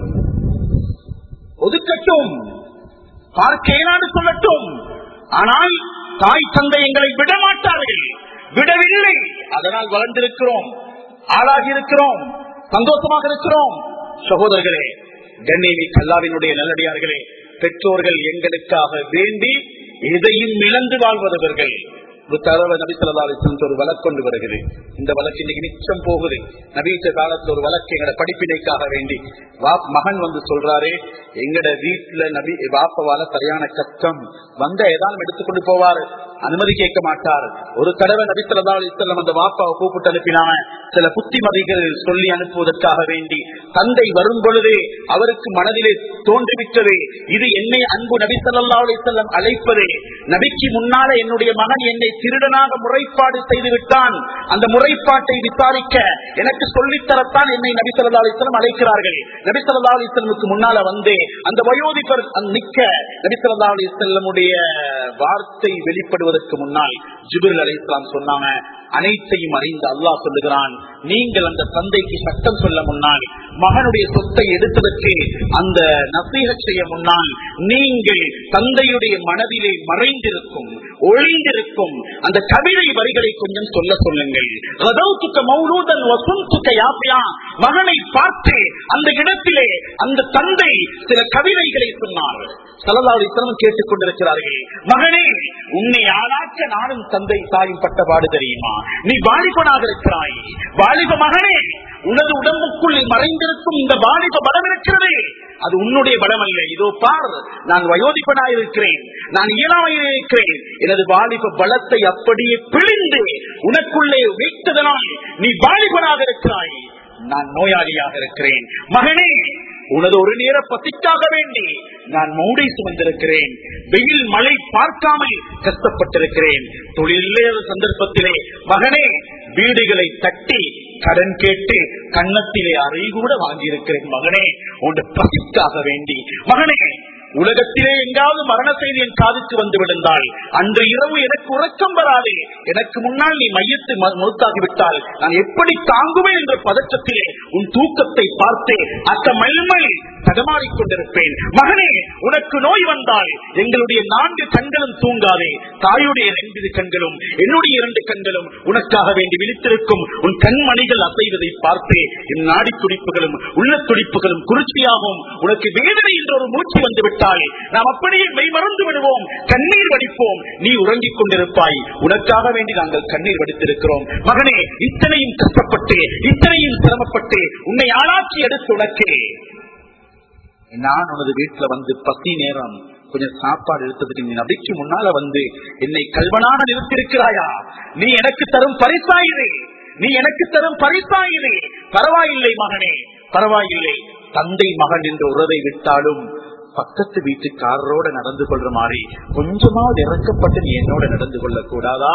S1: ஒதுக்கட்டும், பார்க்க ஏனாடு சொல்லட்டும், ஆனால் தாய் தந்தை எங்களை விட மாட்டார்கள், விடவில்லை. அதனால் வளர்ந்திருக்கிறோம், ஆளாகி இருக்கிறோம், சந்தோஷமாக இருக்கிறோம். சகோதரர்களே, கண்ணியமிக்க அல்லாஹ்வினுடைய நல்லடியார்களே, பெற்றோர்கள் எங்களுக்காக வேண்டி எதையும் இழந்து வாழ்வதவர்கள். ஒரு தடவை நபி ஸல்லல்லாஹு அலைஹி வஸல்லம் ஒரு வழக்கு கொண்டு வருகிறது. இந்த வழக்கு இன்னைக்கு நிச்சயம் போகுது. நபீச்ச காலத்துல ஒரு வழக்கு எங்கட படிப்பினைக்காக வேண்டி மகன் வந்து சொல்றாரு, எங்கட வீட்டுல நபி வாப்பவால சரியான கஷ்டம் வந்த ஏதாவது எடுத்துக்கொண்டு போவாரு, அனுமதி கேட்க மாட்டார். ஒரு தடவை நபி ஸல்லல்லாஹு அலைஹி வஸல்லம் அந்த வாப்பாவை கூப்பிட்டு அனுப்பினாங்க. சில புத்திமதிகள் சொல்லி அனுப்புவதற்காக வேண்டி தந்தை வரும் பொழுது அவருக்கு மனதிலே தோன்றிவிட்டது, இது என்னை அன்பு நபி ஸல்லல்லாஹு அலைஹி வஸல்லம் அழைப்பது, நபிக்கு முன்னால என்னுடைய மகன் என்னை திருடனாக முறைப்பாடு செய்து விட்டான், அந்த முறைப்பாட்டை விசாரிக்க எனக்கு சொல்லித்தரத்தான் என்னை நபி ஸல்லல்லாஹு அலைஹி வஸல்லம் அழைக்கிறார்கள். நபி ஸல்லல்லாஹு அலைஹி வஸல்லமுக்கு முன்னால வந்து அந்த வயோதிபர் நிற்க நபி ஸல்லல்லாஹு அலைஹி வஸல்லமுடைய வார்த்தை வெளிப்படுவதற்கு முன்னால் ஜிப்ரீல் அலைஹிஸ்ஸலாம் சொன்னாங்க, அனைத்தையும் அறிந்து அல்லாஹ் சொல்லுகிறான், நீங்கள் அந்த தந்தைக்கு சட்டம் சொல்ல முன்னால், மகனுடைய சொத்தை எடுத்ததற்கு அந்த நசீஹத் செய்ய முன்னால், நீங்கள் தந்தையுடைய மனதிலே மறைந்திருக்கும் ஒளிந்திருக்கும் அந்த கவிதை வரிகளை கொஞ்சம் சொல்ல சொல்லுங்கள். மகனை பார்த்து அந்த இடத்திலே அந்த தந்தை சில கவிதைகளை சொன்னார். ஸல்லல்லாஹு அலைஹி வஸல்லம் கேட்டுக் கொண்டிருக்கிறார்கள். மகனே, உன்னை ஆளாக்க நானும் தந்தை தாயும் பட்டபாடு தெரியுமா? நீ வாலிபனாக இருக்கிறாய். வாலிப மகனே, உனது உடம்புக்குள் மறைந்திருக்கும் இந்த வாலிப பலம் இருக்கிறது, அது உன்னுடைய பலம் அல்ல. இதோ பார், நான் வயோதிபனாயிருக்கிறேன், நான் இயலாமையிருக்கிறேன். எனது வாலிப பலத்தை அப்படியே பிழிந்து உனக்குள்ளே வைத்ததனால் நீ வாலிபனாக இருக்கிறாய், நான் நோயாளியாக இருக்கிறேன். மகனே, உனது ஒரு நேர பசிக்காக வேண்டி நான் மூடை சுமந்திருக்கிறேன், வெயில் மழை பார்க்காமல் கஷ்டப்பட்டிருக்கிறேன். தொழில் சந்தர்ப்பத்திலே மகனே, வீடுகளை தட்டி கடன் கேட்டு கன்னத்திலே அறை கூட வாங்கியிருக்கிறேன். மகனே, உன் பசிக்காக வேண்டி. மகனே, உலகத்திலே எங்காவது மரண செய்தி என் காதுக்கு வந்து விழுந்தால் அன்று இரவு எனக்கு உறக்கம் வராது. எனக்கு முன்னால் நீ மையத்து மௌத்தாகிவிட்டால் நான் எப்படி தாங்குவேன் என்ற பதற்றத்திலே உன் தூக்கத்தை பார்த்து அத்தமல்மல் தடமாறிக் கொண்டிருப்பேன். மகனே, உனக்கு நோய் வந்தால் எங்களுடைய 4 கண்களும் தூங்காதே, தாயுடைய 2 கண்களும் என்னுடைய 2 கண்களும் உனக்காக வேண்டி விழித்திருக்கும். உன் கண்மணிகள் அசைவதை பார்த்து என் நாடி துடிப்புகளும் உள்ள துடிப்புகளும் குளிர்ச்சியாகவும் உனக்கு வேதனை என்ற ஒரு மூச்சு வந்துவிட்டால் நாம் அப்படியே மெய் மறந்து விடுவோம், கண்ணீர் வடிப்போம். நீ உறங்கிக் கொண்டிருப்பாய், உனக்காக வேண்டி நாங்கள் கண்ணீர் வடித்திருக்கிறோம். மகனே, இத்தனையும் கஷ்டப்பட்டு இத்தனையும் சிரமப்பட்டு உன்னை ஆளாக்கி எடுத்து உனக்கு நான் உனது வீட்டுல வந்து பசி நேரம் கொஞ்சம் சாப்பாடு எடுத்ததுக்கு நீ நபிக்கு முன்னால வந்து என்னை கல்வனாக நிறுத்திருக்கிறாயா? நீ எனக்கு தரும் பரிசாயிரு, நீ எனக்கு தரும் பரிசாயிரு. பரவாயில்லை மகனே, பரவாயில்லை. தந்தை மகன் என்ற உறவை விட்டாலும் பக்கத்து வீட்டுக்காரரோட நடந்து கொள்ற மாதிரி கொஞ்சமாவது இறக்கப்பட்டு நீ என்னோட நடந்து கொள்ள கூடாதா?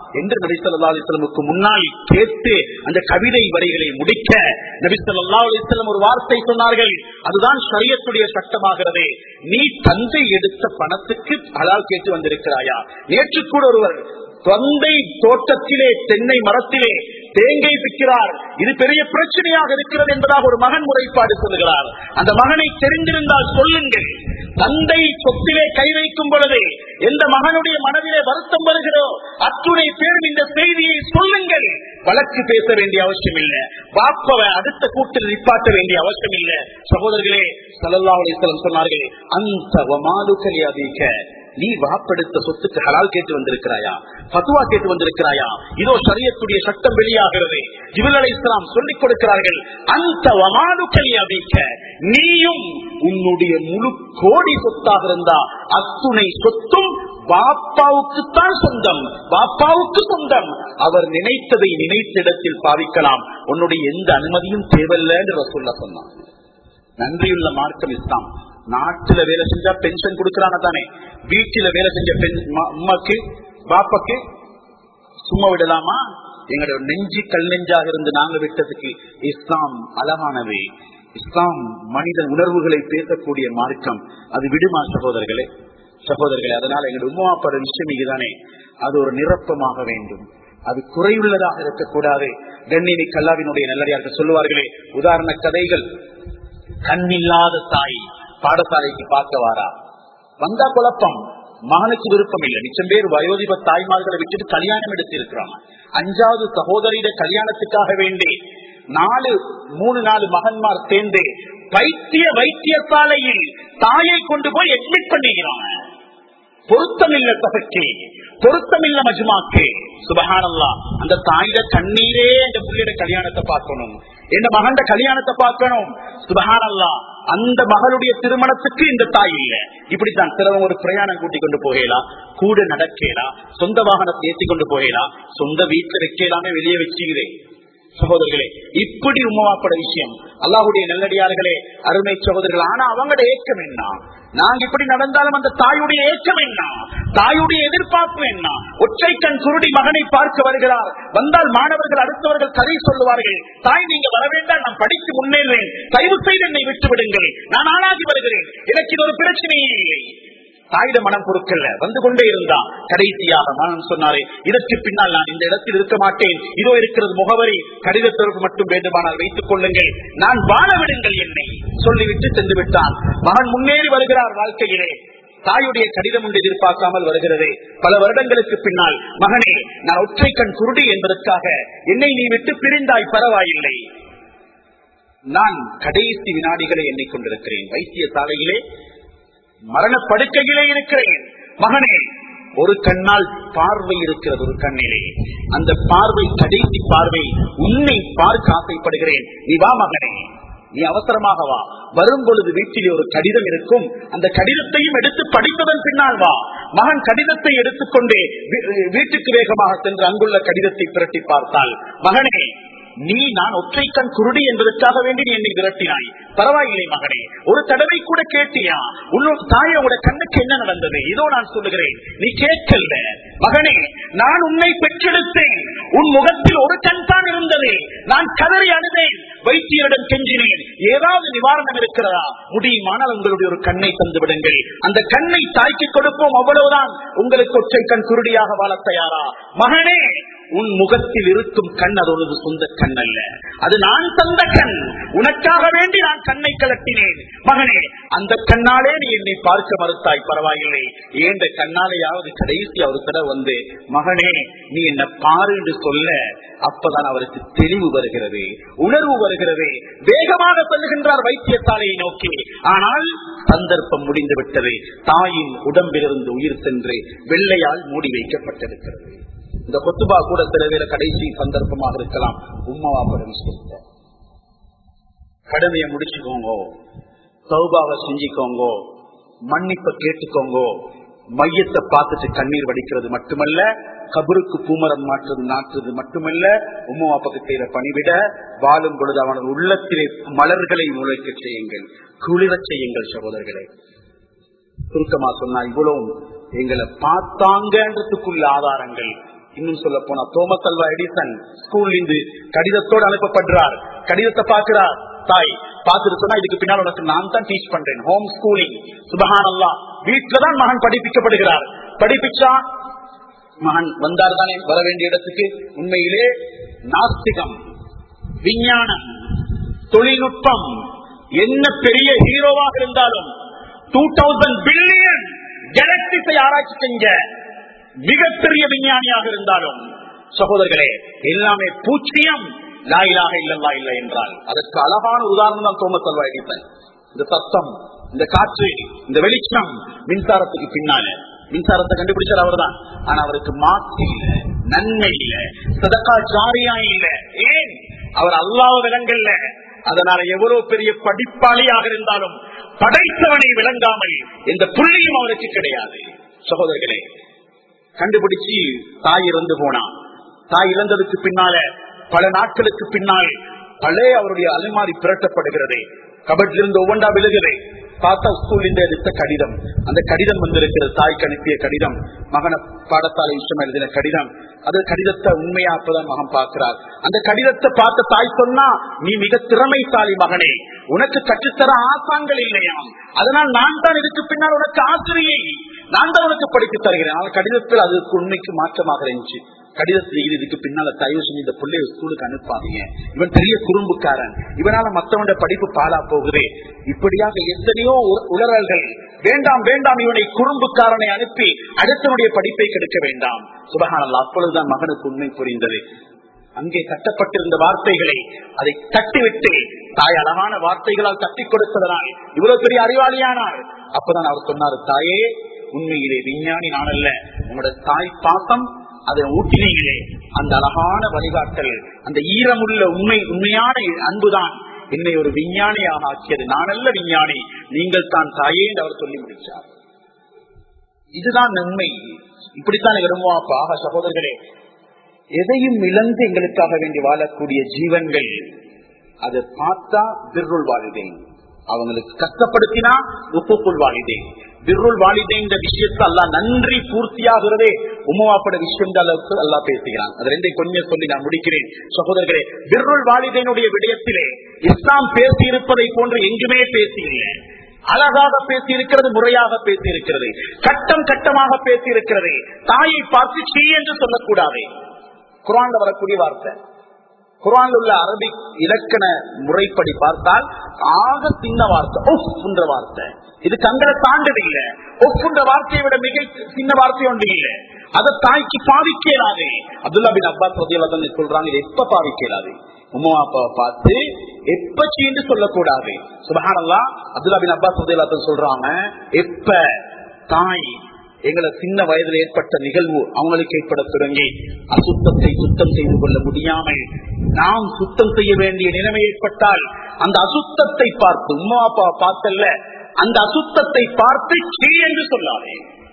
S1: என்று நபி ஸல்லல்லாஹு அலைஹி வஸல்லமுக்கு முன்னால் கேட்டு அந்த கவிதை வரிகளை முடிக்க நபி ஸல்லல்லாஹு அலைஹி வஸல்லம் ஒரு வார்த்தை சொன்னார்கள். அதுதான் ஷரியத்துடைய சட்டமாகிறது. நீ தந்தை எடுத்த பணத்துக்கு ஹலால் கேட்டு வந்திருக்கிறாயா? நேற்று கூட ஒருவர் தொந்தை தோட்டத்திலே தென்னை மரத்திலே தேங்கை விற்கிறார், இது பெரிய பிரச்சனையாக இருக்கிறது என்பதாக ஒரு மகன் முறைப்பாடு சொல்லுகிறார். அந்த மகனை தெரிந்திருந்தால் சொல்லுங்கள். தந்தை சொத்திலே கை வைக்கும் பொழுது எந்த மகனுடைய மனதிலே வருத்தம் வருகிறோ அத்துணை பேரும் இந்த செய்தியை சொல்லுங்கள். வழக்கு பேச வேண்டிய அவசியம் இல்லை, பாப்பவை அடுத்த கூட்டில் நிப்பாட்ட வேண்டிய அவசியம் இல்லை. சகோதரர்களே, ஸல்லல்லாஹு அலைஹி வஸல்லம் சொன்னார்கள், அந்த வமாலுக லிஅபீக, நீ வாப்படுத்த சொத்துக்கு ஹலால் கேட்டு வந்திருக்கிறாயா? ஃபத்வா கேட்டு வந்திருக்கிறாயா? இதோ ஷரியத்துடைய சட்டம் வெளியாகிறது. ஜிப்ரீல் அலைஹிஸ்ஸலாம் சொல்லிக் கொடுக்கிறார்கள், அந்த வமாலுக லிஅபீக, நீயும் உன்னுடைய முழு கோடி சொத்தாக இருந்தா அத்துணை சொத்தும் பாப்பாவுக்குத்தான் சொந்தம், பாப்பாவுக்கு சொந்தம். அவர் நினைத்ததை நினைத்த இடத்தில் பாவிக்கலாம், உன்னுடைய எந்த அனுமதியும் தேவையில்லை என்று ரசூலுல்லாஹ் சொன்னார். நன்றியுள்ள மார்க்கம் இஸ்லாம். நாட்டுல வேலை செஞ்சா பென்ஷன் கொடுக்கறான தானே, வீட்டில வேலை செஞ்ச அம்மாக்கு பாப்பாக்கு சும்மா விடலாமா? எங்களோட நெஞ்சு கல் நெஞ்சாக இருந்து நாங்க விட்டதுக்கு இஸ்லாம் அழகானவே. இஸ்லாம் மனித உணர்வுகளை பேசக்கூடிய மார்க்கம். அது விடுமா சகோதரர்களே? சகோதரர்களே, அதனால எங்களுடைய உம்மாப்பட விஷயம் இதுதானே, அது ஒரு நிரப்பமாக வேண்டும், அது குறையுள்ளதாக இருக்கக்கூடாது. கண்ணினி கல்லாவினுடைய நல்லடியார்கள் சொல்லுவார்களே, உதாரண கதைகள். கண்ணில்லாத தாய் பாடசாலைக்கு பார்க்க வாரா, வந்தா குழப்பம், மகனுக்கு விருப்பம் இல்லை. நிச்சயம் பேர் வயோதிப தாய்மார்களை விட்டுட்டு கல்யாணம் எடுத்து இருக்கிறாங்க. 5வது சகோதரிയുടെ கல்யாணத்துக்காக வேண்டி 3-4 மகன்மார் சேர்ந்து வைத்தியசாலையில் தாயை கொண்டு போய் அட்மிட் பண்ணிக்கிறாங்க. பொருத்தமில்ல சபைக்கு, பொருத்தமில்ல மஜ்மாக்கு. சுபஹானல்லாஹ், அந்த தாயிட கண்ணீரே அந்த பிள்ளையோட கல்யாணத்தை பார்க்கணும், என் மகன் கல்யாணத்தை பார்க்கணும். சுபஹானல்லாஹ், அந்த மகளுடைய திருமணத்துக்கு இந்த தாய் இல்ல. இப்படித்தான் சிலவங்க ஒரு பிரயாணம் கூட்டிக் கொண்டு போகலாம், கூட நடக்கலாம், சொந்த வாகனத்தை ஏற்றி கொண்டு போகலாம், சொந்த வீட்டில் வைக்கலாமே வெளியே வச்சுக்கிறேன். சகோதரர்களே, இப்படி உம்மாப்பட விஷயம். அல்லாஹ்வுடைய நல்லடியார்களே, அருமை சகோதரர்கள், ஆனா அவங்களோட ஏக்கம் என்ன? நாங்க இப்படி நடந்தாலும் அந்த தாயுடைய ஏக்கம் என்ன? தாயுடைய எதிர்பார்ப்பு என்ன? ஒற்றை கண் குருடி மகனை பார்க்க வருகிறார். வந்தால் மாணவர்கள் அடுத்தவர்கள் கதை சொல்லுவார்கள், தாய் நீங்க வர வேண்டாம், நான் படித்து முன்னேறேன், தயவு செய்து என்னை விட்டு விடுங்கள், நான் ஆளாகி வருகிறேன், எனக்கு இது ஒரு பிரச்சனையே இல்லை. தாயிட மனம் பொறுக்கல்ல, வந்து கொண்டே இருந்தா கடைசியாக மனம் சொன்னாரே, இதற்கு பின்னால் நான் இந்த இடத்தில் இருக்க மாட்டேன், இதோ இருக்கிறது முகவரி, கடிதத்திற்கு மட்டும் வேண்டுமானால் வைத்துக் கொள்ளுங்கள், நான் வாழ விடுங்கள் என்னை சொல்லிவிட்டு சென்று விட்டான். மகன் முன்னேறி வருகிறார் வாழ்க்கையிலே. தாயுடைய கடிதம் ஒன்று எதிர்பார்க்காமல் வருகிறது. பல வருடங்களுக்கு பின்னால், மகனே, நான் ஒற்றை கண் குருடி என்பதற்காக என்னை நீ விட்டு பிரிந்தாய், பரவாயில்லை, நான் கடைசி வினாடிகளை எண்ணிக்கொண்டிருக்கிறேன், வைத்தியசாலையிலே மரணப்படுக்கையிலே இருக்கிறேன். மகனே, ஒரு கண்ணால் பார்வை இருக்கிறது, ஒரு கண்ணிலே அந்த பார்வை கடைசி பார்வை, உன்னை பார்க்க ஆசைப்படுகிறேன், நீ வா மகனே, நீ அவசரமாக வா. வரும் பொழுது வீட்டிலே ஒரு கடிதம் இருக்கும், அந்த கடிதத்தையும் எடுத்து படிப்பதன் பின்னால் வா. மகன் கடிதத்தை எடுத்துக்கொண்டே வீட்டுக்கு வேகமாக சென்று அங்குள்ள கடிதத்தை பிரட்டி பார்த்தால், மகனே, நீ நான் ஒற்றை கண் குருடி என்பதற்காக வேண்டி நீ என்னை விரட்டினாய், பரவாயில்லை மகனே, ஒரு தடவை கூட கேட்டியா உன்னோட தாயோட கண்ணுக்கு என்ன நடந்தது? இதோ நான் சொல்லுகிறேன், நீ கேட்கல மகனே, நான் உன்னை பெற்றெடுத்தேன், உன் முகத்தில் ஒரு கண் தான் இருந்தது, நான் கதறி அழுதேன், வைத்தியரிடம் கெஞ்சினேன், ஏதாவது நிவாரணம் இருக்கிறதா, முடியுமானால் உங்களுடைய ஒரு கண்ணை தந்து விடுங்கள், அந்த கண்ணை தாய்க்கு கொடுப்போம், அவ்வளவுதான், உங்களுக்கு ஒற்றை கண் குருடியாக வாழ தயாரா? மகனே, உன் முகத்தில் இருக்கும் கண் அது ஒரு சொந்த கண் அல்ல, அது நான் தந்த கண், உனக்காக வேண்டி நான் கண்ணை கலட்டினேன். மகனே, அந்த கண்ணாலே நீ என்னை பார்க்க மறுத்தாய், பரவாயில்லை, ஏண்ட கண்ணாலேயாவது கடைசி அவர் தட வந்து, மகனே நீ என்ன பாரு என்று சொல்ல, அப்பதான் அவருக்கு தெளிவு வருகிறது, உணர்வு வருகிறது, வேகமாக செல்லுகின்றார் வைத்தியசாலையை நோக்கி. ஆனால் சந்தர்ப்பம் முடிந்து விட்டது, தாயின் உடம்பிலிருந்து உயிர் சென்று வெள்ளையால் மூடி வைக்கப்பட்டிருக்கிறது. இந்த கொத்துபா கூட சில வேளை கடைசி சந்தர்ப்பமாக இருக்கலாம். உம்மாவாப்பட விஷயத்த கடமையை முடிச்சுக்கோங்க, தௌபாவை செஞ்சுக்கோங்க, மன்னிப்பை கேட்டுக்கோங்க. மையத்தை பார்த்துட்டு கண்ணீர் வடிக்கிறது மட்டுமல்ல, கபருக்கு பூமரம் நாட்டுறது மட்டுமல்ல, உம்மாவாப்பாக்கு செய்யற பணிவிட வாழும் பொழுது அவனது உள்ளத்திலே மலர்களை முளைக்க செய்யுங்கள், குளிர செய்யுங்கள். சகோதரர்களே, சுருக்கமா சொன்னா இவ்வளவு எங்களை பார்த்தாங்கன்றதுக்குள்ள ஆதாரங்கள் இன்னும் சொல்ல போனா தோமஸ் அல்வா எடிசன் ஸ்கூல்ல இருந்து கடிதத்தோடு அனுப்பப்படுறார். கடிதத்தை பார்க்கிறார் தாய். பார்த்துட்டு சொன்னா, இதுக்கு பின்னால் உனக்கு நான் தான் டீச் பண்றேன், ஹோம் ஸ்கூலிங். சுபஹானல்லாஹ், வீட்டுலதான் மகன் படிப்பிக்கப்படுகிறார். படிப்பிச்சா மகன் வந்தார் தானே வர வேண்டிய இடத்துக்கு. உண்மையிலே நாஸ்திகம், விஞ்ஞானம், தொழில்நுட்பம் என்ன பெரிய ஹீரோவாக இருந்தாலும் 2000 பில்லியன் கேலக்சிஸை ஆராய்ச்சி செஞ்ச மிகப்பெரிய விஞ்ஞானியாக இருந்தாலும் சகோதரர்களே, எல்லாமே பூச்சியம். லா இலாஹ இல்லல்லாஹ் இல்லை என்றால் அதற்கு அழகான உதாரணம் தான் தோமஸ் அல்வா எடிசன். இந்த சத்தம், இந்த காற்று, இந்த வெளிச்சம், மின்சாரத்துக்கு பின்னால மின்சாரத்தை கண்டுபிடிச்சார் அவர் தான். ஆனா அவருக்கு மாற்று இல்ல, நன்மை இல்ல, சதகா ஜாரியா இல்ல. ஏன்? அவர் அல்லாஹ் விளங்கல்ல. அதனால எவ்வளவு பெரிய படிப்பாளியாக இருந்தாலும் படைத்தவனை விளங்காமல் எந்த புள்ளியும் அவருக்கு கிடையாது. சகோதரர்களே, கண்டுபிடிச்சு தாய் இறந்து போனா, தாய் இறந்ததுக்கு பின்னால பல நாட்களுக்கு பின்னால் பழைய அவருடைய அலுமாரி பிரட்டப்படுகிறது. கபட்டிலிருந்து ஒவ்வொன்றா விழுகுது. பார்த்தா ஸ்கூலில் எடுத்த கடிதம், அந்த கடிதம் வந்திருக்கிறது. தாய்க்கு அனுப்பிய கடிதம், மகன பாடசாலை விஷயம் எழுதின கடிதம். அது கடிதத்தை உண்மையா அப்பதான் மகன் பார்க்கிறார். அந்த கடிதத்தை பார்த்த தாய் சொன்னா, நீ மிக திறமைசாலி மகனே, உனக்கு கற்றுத்தர ஆசான்கள் இல்லையாம், அதனால் நான் தான் இதுக்கு பின்னால் உனக்கு ஆசிரியை, நான் தான் உனக்கு படித்து தருகிறேன். ஆனால் கடிதத்தில் அதுக்கு உண்மைக்கு மாற்றமாக இருந்துச்சு. கடிதத்தில் இதுக்கு பின்னால தயவு செஞ்சு இந்த பிள்ளைய ஸ்கூலுக்கு அனுப்பாதீங்க, இவன் பெரிய குறும்புக்காரன், இவனால மத்தவனுடைய படிப்பு பாலா போகுது. இப்படியாக எத்தனையோ உளறல்கள். வேண்டாம் வேண்டாம், இவனை குறும்புக்காரனை அனுப்பி அடுத்தவனுடைய படிப்பை கெடுக்க வேண்டாம். சுபஹானல்லாஹ், அப்பொழுதுதான் மகனுக்கு உண்மை புரிந்தது. அங்கே கட்டப்பட்டிருந்த வார்த்தைகளை அதை தட்டிவிட்டு தாய் அழகான வார்த்தைகளால் தட்டி கொடுத்ததனால் இவ்வளவு பெரிய அறிவாளியானார். அப்பதான் அவர் சொன்னார், தாயே, உண்மையிலே விஞ்ஞானி நான் அல்ல, உங்களோட தாய் பாசம் அதை ஊட்டினீங்களே, அந்த அழகான வழிகாட்டல், அந்த ஈரமுள்ள உண்மையான அன்புதான் என்னை ஒரு விஞ்ஞானியாக ஆக்கியது. நான் அல்ல விஞ்ஞானி, நீங்கள் தான் தாயே என்று அவர் சொல்லி முடிச்சார். இதுதான் நன்மை. இப்படித்தான் விரும்புவாப்பா. சகோதரர்களே, எதையும் இழந்து எங்களுக்காக வேண்டி வாழக்கூடிய ஜீவன்கள், அதை பார்த்தா பிர்ருல் வாலிதைன், அவங்களுக்கு கஷ்டப்படுத்தினா உப்புக்குள் வாலிதைன். பிர்ருல் வாலிதைன் இந்த விஷயத்தை அல்லாஹ் நன்றி பூர்த்தியாகிறதே உம்மாப்பட விஷயம் அளவுக்கு அல்லாஹ் பேசுகிறான். அது ரெண்டை கொஞ்சம் சொல்லி நான் முடிக்கிறேன். சகோதரர்களே, பிர்ருல் வாலிதைனுடைய விடயத்திலே இஸ்லாம் பேசி இருப்பதை போன்று எங்குமே பேசியில்லை. அழகாக பேசி இருக்கிறது, முறையாக பேசி இருக்கிறது, கட்டம் கட்டமாக பேசி இருக்கிறது. தாயை பார்த்து ஷீ என்று சொல்லக்கூடாது. குர்ஆன்ல வரக்கூடிய வார்த்தை, குர்ஆன்ல உள்ள அரபிக் இலக்கண முறைப்படி பார்த்தால் ஆக சின்ன வார்த்தை உஃப் என்ற வார்த்தை. இது கண்களை தாண்டது இல்ல. உஃப் என்ற வார்த்தையை விட மிக சின்ன வார்த்தை ஒன்று இல்லை. அதை தாய்க்கு பாவிக்கலாது. அப்துல்லா பின் அப்பாஸ் ரலியல்லாஹு அன்ஹு சொல்றாங்க, இது எப்ப பாவிக்கலாது? உம்மா அப்பாவை பார்த்து எப்ப சீண்டு சொல்லக்கூடாது. சுப்ஹானல்லாஹ், அப்துல்லா பின் அப்பாஸ் ரலியல்லாஹு அன்ஹு சொல்றாங்க, எப்ப தாய் எங்களை சின்ன வயதில் ஏற்பட்ட நிகழ்வு அவங்களுக்கு ஏற்பட தொடங்கி அசுத்தத்தை சுத்தம் செய்து கொள்ள முடியாமல் நாம் சுத்தம் செய்ய வேண்டிய நிலைமை ஏற்பட்டால் அந்த அசுத்தத்தை பார்த்து, உம்மா அப்பா பார்த்தல்ல, அந்த அசுத்தத்தை பார்த்து சீ என்று சொல்லாதே.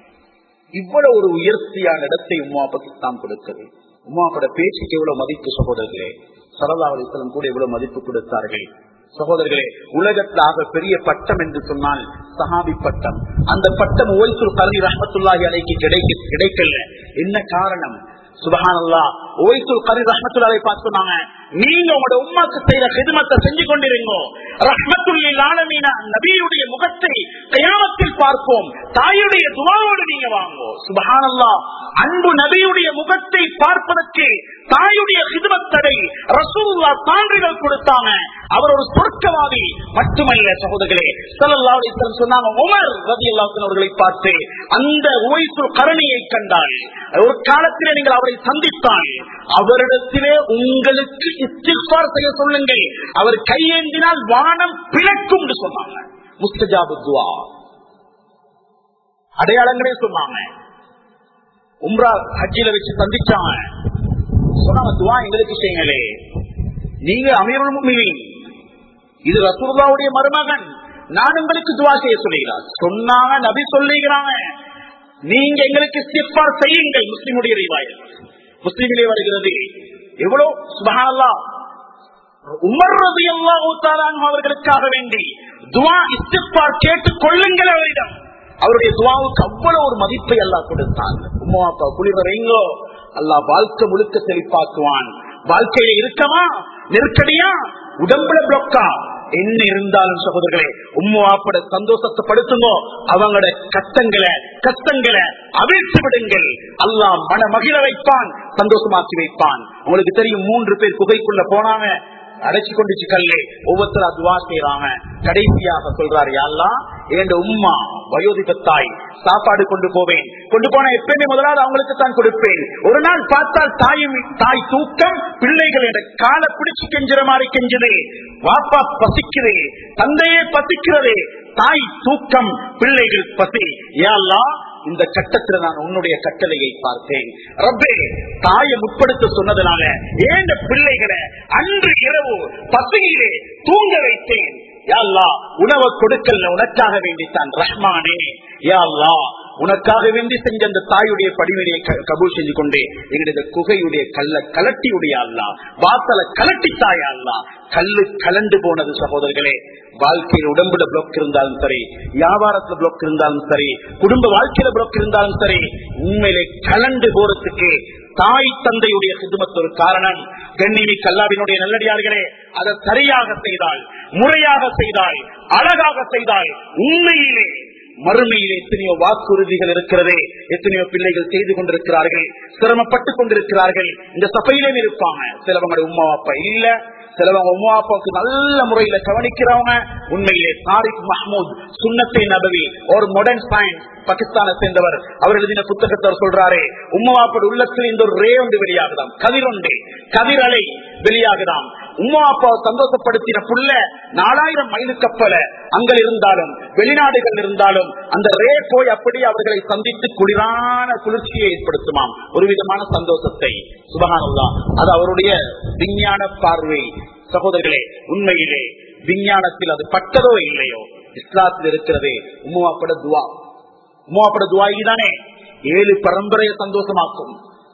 S1: இவ்வளவு ஒரு உயர்த்தியான இடத்தை உம்மா அப்பாக்கு தான் கொடுத்தது. உம்மாவோட பேச்சுக்கு எவ்வளவு மதிப்பு சகோதரர்களே. ஸல்லல்லாஹு அலைஹி வஸல்லம் கூட எவ்வளவு மதிப்பு கொடுத்தார்கள் சகோதரர்களே. உலகத்தாக பெரிய பட்டம் என்று சொன்னால் சஹாபி பட்டம். அந்த பட்டம் உவைசுல் கர்னி ரஹ்மத்துல்லாஹி அலைஹி கிடைக்கல. என்ன காரணம்? சுப்ஹானல்லாஹ், உவைசுல் கர்னி ரஹ்மத்துல்லாஹி அலைஹி பார்த்து சொன்னாங்க, நீங்க உங்களோட உம்மாக்கு செய்யற ஹிதமத்தை செஞ்சு கொண்டிருங்க, ரஹ்மத்துல் லில் ஆலமீன நபியுடைய முகத்தை கியாமத்தில் பார்ப்போம், தாயுடைய துஆவோடு நீங்க வாங்க. சுப்ஹானல்லாஹ், அன்பு நபியுடைய முகத்தை பார்ப்பதற்கு தாயுடைய ஹிதமத்தை ரசூலுல்லாஹ் சான்றிதழ் கொடுத்தாங்க. அவர் ஒரு சொர்க்கவாதி மட்டுமல்ல சகோதரர்களே. ஸல்லல்லாஹு அலைஹி வஸல்லம் சொன்னாங்க, உமர் ரலியல்லாஹு அன்ஹு அவர்களை பார்த்து, அந்த உவைசுல் கர்னியை கண்டால், ஒரு காலத்திலே நீங்கள் அவரை சந்தித்தால் அவரிடத்திலே உங்களுக்கு இஸ்திக்ஃபார் செய்ய சொல்லுங்கள், அவர் கையேந்தினால் வானம் பிளக்கும் என்று சொன்னாங்க. முஸ்தஜாபு துஆ அடையாளங்களே சொன்னாங்க. உம்ரா ஹஜ்ஜில வச்சு சந்திச்சாங்க. சொன்னாங்க, துஆ எங்களுக்கு செய்யுங்களே, நீங்க அமீருல் முஃமினீன், இது ரசூலுல்லாஹ்வுடைய மருமகன், நான் உங்களுக்கு துஆ செய்ய சொல்லுகிறார் சொன்னாங்க. நபி சொல்லுகிறாங்க, நீங்க எங்களுக்கு இஸ்திக்ஃபார் செய்யுங்கள். முஸ்லிமுடைய ரிவாயத், முஸ்லிமிலே வருகிறது. எவ்வளவு சுப்ஹானல்லாஹ், உமர் ரலியல்லாஹு தஆலா அன்ஹு அவர்களுக்காக வேண்டி துஆ இஸ்திக்ஃபார் கேட்டுக் கொள்ளுங்கள் அவரிடம். அவருடைய துஆவுக்கு அவ்வளவு ஒரு மதிப்பை அல்லாஹ் கொடுத்தான். உம்மா அப்பா குளிர வைங்கோ, அல்லாஹ் வாழ்க்கை முழுக்க செழிப்பாக்குவான். வாழ்க்கையில இருக்கமா, நெருக்கடியா, உடம்புல பிளொக்கா, என்ன இருந்தாலும் சகோதரர்களே உம்மாப்பட சந்தோஷத்தை படுத்துங்கோ. அவங்களோட கஷ்டங்களை அவிழ்த்து விடுங்கள். அல்லாஹ் மன மகிழ வைப்பான், சந்தோஷமாக்கி வைப்பான். உங்களுக்கு தெரியும், 3 பேர் குகைக்குள்ள போனாங்க, அடைச்சு கொண்டுச்சு கல்லே. ஒவ்வொருத்தரா துவா செய்யறாங்க. கடைசியாக சொல்றாரு, யா அல்லாஹ் என் உம்மா வயோதிகத்தாய் சாப்பாடு கொண்டு போவேன், கொண்டு போன எப்பயுமே முதலாவது அவங்களுக்கு தான் கொடுப்பேன். ஒரு நாள் பார்த்தால் தாய் தூக்கம், பிள்ளைகள் என்ற காலை பிடிச்சு கெஞ்சுற மாதிரி கெஞ்சுது. வாப்பா பசிக்குது, தந்தையே பசிக்கிறது, தாய் தூக்கம், பிள்ளைகள் பசி. யா அல்லாஹ் இந்த கட்டத்தில் நான் உன்னுடைய கட்டளையை பார்த்தேன். ரப்பே, தாயை முற்படுத்த சொன்னதுனால ஏன் பிள்ளைகளை அன்று இரவு பசியிலே தூங்க வைத்தேன். யா அல்லாஹ் உணவை கொடுக்கல, உனக்காக வேண்டித்தான். ரஹ்மானே, யா அல்லாஹ் உனக்காக வேண்டி செஞ்ச அந்த தாயுடைய படிவினையை கபூல் செஞ்சு கொண்டே எங்களுடைய குகையுடைய கல்ல கலட்டியுடைய அல்லாஹ், வாசலை கலட்டித்தாயா அல்லாஹ். கல்லு கலண்டு போனது சகோதரர்களே. வாழ்க்கையில் உடம்புல பிளாக் இருந்தாலும் சரி, வியாபாரத்துல பிளாக் இருந்தாலும் சரி, குடும்ப வாழ்க்கையில பிளாக் இருந்தாலும் சரி, உண்மையிலே கலண்டு போறதுக்கு தாய் தந்தையுடைய ஹிதுமத் ஒரு காரணம். கண்ணிமிக்க அல்லாஹ்வினுடைய நல்லடியார்களே, அதை சரியாக செய்தால், முறையாக செய்தால், அழகாக செய்தால், உண்மையிலே மறுமையிலே எத்தனையோ வாக்குறுதிகள் இருக்கிறதே. எத்தனையோ பிள்ளைகள் செய்து கொண்டிருக்கிறார்கள், சிரமப்பட்டுக் கொண்டிருக்கிறார்கள். இந்த சபையிலும் இருப்பாங்க. சிலவங்க உம்மா அப்பா இல்ல, சிலவங்க உம்மா அப்பாவுக்கு நல்ல முறையில கவனிக்கிறவங்க. உண்மையிலே தாரிக் மஹமூத் சுன்னத்தே நபவி ஒரு மாடர்ன் சயின்ஸ் பாகிஸ்தானை சேர்ந்தவர், அவர் எழுதின புத்தகத்தை சொல்றாரு, உம்மாப்போட உள்ளத்தில் இந்த ஒரு ரே ஒன்று வெளியாகுதாம், கதிரலை வெளியாகுதாம். உம்மா அப்பாவை சந்தோஷப்படுத்தின புள்ள 4000 மைலு கப்பல அங்க இருந்தாலும் வெளிநாடுகள் இருந்தாலும் அந்த ரே போய் அப்படி அவர்களை சந்தித்து குளிரான குளிர்ச்சியை ஏற்படுத்துமாம், ஒரு விதமான சந்தோஷத்தை. சுபஹானல்லாஹ், அது அவருடைய விஞ்ஞான பார்வை. சகோதரர்களே, உண்மையிலே விஞ்ஞானத்தில் அது பட்டதோ இல்லையோ, இஸ்லாத்தில் இருக்கிறதே உம்மாப்பட துவா. உம்மாப்பட துவா இதுதானே 7 பரம்பரையை சந்தோஷமாக்கும்,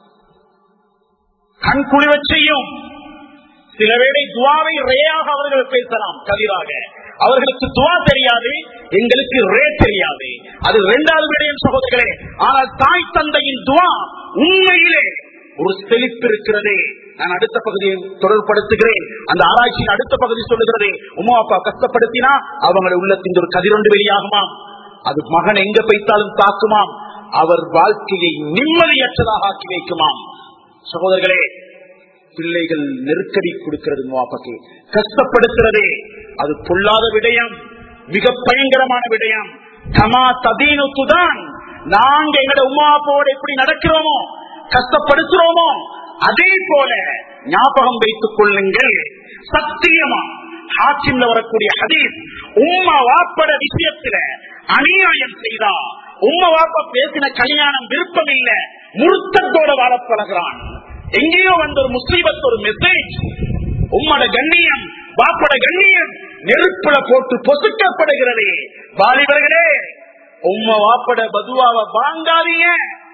S1: கண் குளிர செய்யும். சில வேளை துவாவை ரேயாக அவர்கள் பேசலாம், கதிராக. அவர்களுக்கு துவா தெரியாது, எங்களுக்கு ரே தெரியாது. அது 2வது விடயம் சகோதரர்களே. ஆனால் தாய் தந்தையின் துவா உண்மையிலே ஒரு செழிப்பு இருக்கிறதே. நான் அடுத்த பகுதியை தொடர்படுத்துகிறேன். அந்த ஆராய்ச்சியின் அடுத்த பகுதி சொல்லுகிறது, உம்மா அப்பா கஷ்டப்படுத்தினா அவங்களை உள்ளத்தின் ஒரு கதிரொன்று வெளியாகுமாம். அது மகன் எங்க வைத்தாலும் தாக்குமாம், அவர் வாழ்க்கையை நிம்மதியற்றதாக ஆக்கி வைக்குமாம். சகோதரர்களே, பிள்ளைகள் நெருக்கடி கொடுக்கிறது, முவாப்பாக்கு கஷ்டப்படுத்துறதே, அது பொல்லாத விடயம், மிக பயங்கரமான விடயம். கமா ததீனுத்துதான் நாங்க எங்களோட உம்மாப்போட எப்படி நடக்கிறோமோ, கஷ்டப்படுத்துறோமோ, அதே போல ஞாபகம் வைத்துக் கொள்ளுங்கள். சத்தியமா ஹாக்கிம்ல வரக்கூடிய ஹதீஸ், உம்மா வாப்பட விஷயத்துல அநியாயம் செய்தா, உம்மா வாப்பா பேசின கல்யாணம் விருப்பம் இல்ல, முருத்தத்தோட வாழ பழகிறான். எங்கேயோ வந்த ஒரு முஸ்லீமத் ஒரு மெசேஜ், உம்மோட கண்ணியம் வாப்பட கண்ணியம் நெருப்புல போட்டு பொசுக்கப்படுகிறது. வாலிபர்களே, உம்மா வாப்பட பதுவாவை வாங்காதீங்க.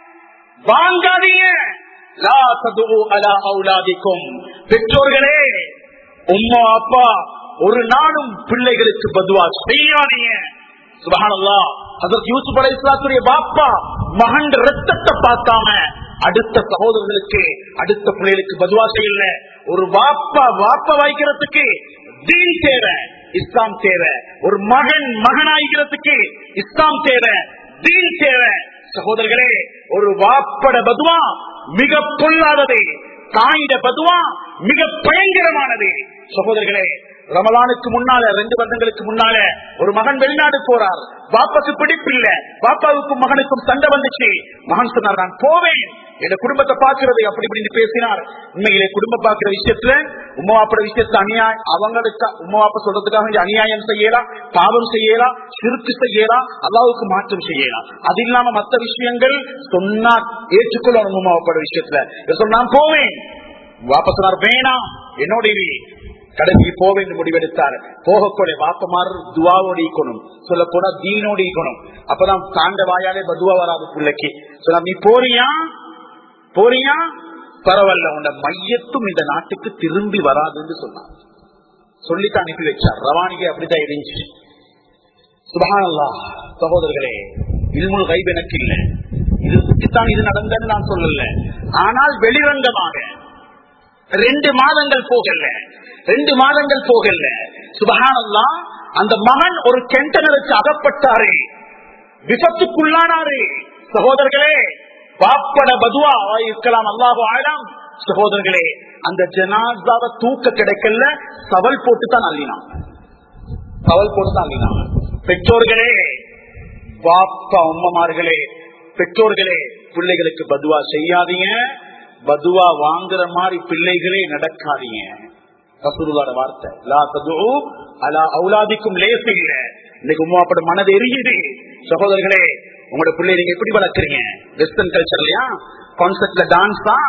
S1: லா ததுஉ அலா அவுலாதிக்கும். பெற்றோர்களே, உம்மா அப்பா ஒரு நாளும் பிள்ளைகளுக்கு பதுவா செய்யாதீங்க. சுப்ஹானல்லாஹ், ஹஜ்ரத் யூசுப் அலைஹிஸ்ஸலாத்துடைய பாப்பா மகன் ரத்தத்தை பார்க்காம அடுத்த சகோதரர்களுக்கு, அடுத்த பிள்ளைகளுக்கு பதுவா செய்யல. ஒரு வாப்பா வாய்க்கிறதுக்கு தீன் தேவை, இஸ்லாம் தேவை. ஒரு மகனாய்கிறதுக்கு இஸ்லாம் தேவை, தீன் தேவை. சகோதரர்களே, ஒரு வாப்பட பதுவா மிக பொல்லாதது, தாயிட பதுவா மிக பயங்கரமானது. சகோதரர்களே, ரமலானுக்கு முன்னால 2 வருடங்களுக்கு முன்னால ஒரு மகன் வெளிநாடு போறார். பாப்பாக்கு பிடிப்பில்லை, பாப்பாவுக்கும் மகனுக்கும் சண்டை வந்துச்சு. மகன் சொன்னார், நான் போவேன், என் குடும்பத்தை பாக்குறது அப்படி இப்படின்னு பேசினார். உண்மையிலே குடும்பம் பாக்குற விஷயத்துல, உம்மாப்பட விஷயத்துல அநியாயம், அவங்களுக்கு உம்மாப்ப சொல்றதுக்காக அநியாயம் செய்யலாம், பாவம் செய்யலாம், சிறுக்கு செய்யலாம், அல்லாஹ்வுக்கு மாற்றம் செய்யலாம். அது இல்லாம மற்ற விஷயங்கள் சொன்னா ஏற்றுக்கொள்ளணும். உம்மாப்பட விஷயத்துல நான் போவேன், வாபஸ் சொன்னார், வேணாம் என்னோட கடைசி போவேன் முடிவெடுத்தார். போகக்கூட வாப்பமார் துவாவோடு ஈக்கணும், சொல்ல போனா தீனோடு ஈக்கணும். அப்பதான் தாண்ட வாயாலே பதுவா வராது பிள்ளைக்கு. சொல்ல நீ போறியா பரவாயில்ல, உன்ன மையத்தும் இந்த நாட்டுக்கு திரும்பி வராதுன்னு சொன்னார். சொல்லித்தான் அனுப்பி வச்சார். ரவானிகை அப்படித்தான் இருந்துச்சு. சுப்ஹானல்லாஹ். சகோதரர்களே, இல்முல் கைப் எனக்கு இல்லை, இதுக்குத்தான் இது நடந்ததுன்னு நான் சொல்லல. ஆனால் வெளிரங்கமாக 2 மாதங்கள் போகல. சுப்ஹானல்லாஹ், அந்த மகன் ஒரு கெண்டனருக்கு அகப்பட்டாரு, விபத்துக்குள்ளானாரு. சகோதரர்களே, பாப்பட பதுவா இருக்கலாம், அல்லாஹு ஆலம். சகோதரர்களே, அந்த ஜனாஸாவை தூக்க கிடைக்கல, சவல் போட்டுத்தான் அள்ளினான். பெற்றோர்களே, பாப்பா உம்மமார்களே, பெற்றோர்களே, பிள்ளைகளுக்கு பதுவா செய்யாதீங்க. பதுவா வாங்குற மாதிரி பிள்ளைகளே நடக்காதீங்க. ரசூலுல்லாஹ்வுடைய வார்த்தை, லா ததுஉ அலா அவுலாதிக்கும் லேஸ் இல்ல. இன்னைக்கு உம்மாப்பட மனது எரியுது. சகோதரர்களே, உங்களோட பிள்ளை நீங்க எப்படி வளர்க்குறீங்க? வெஸ்டர்ன் கல்ச்சர்லயா, கான்செப்ட்ல டான்ஸா,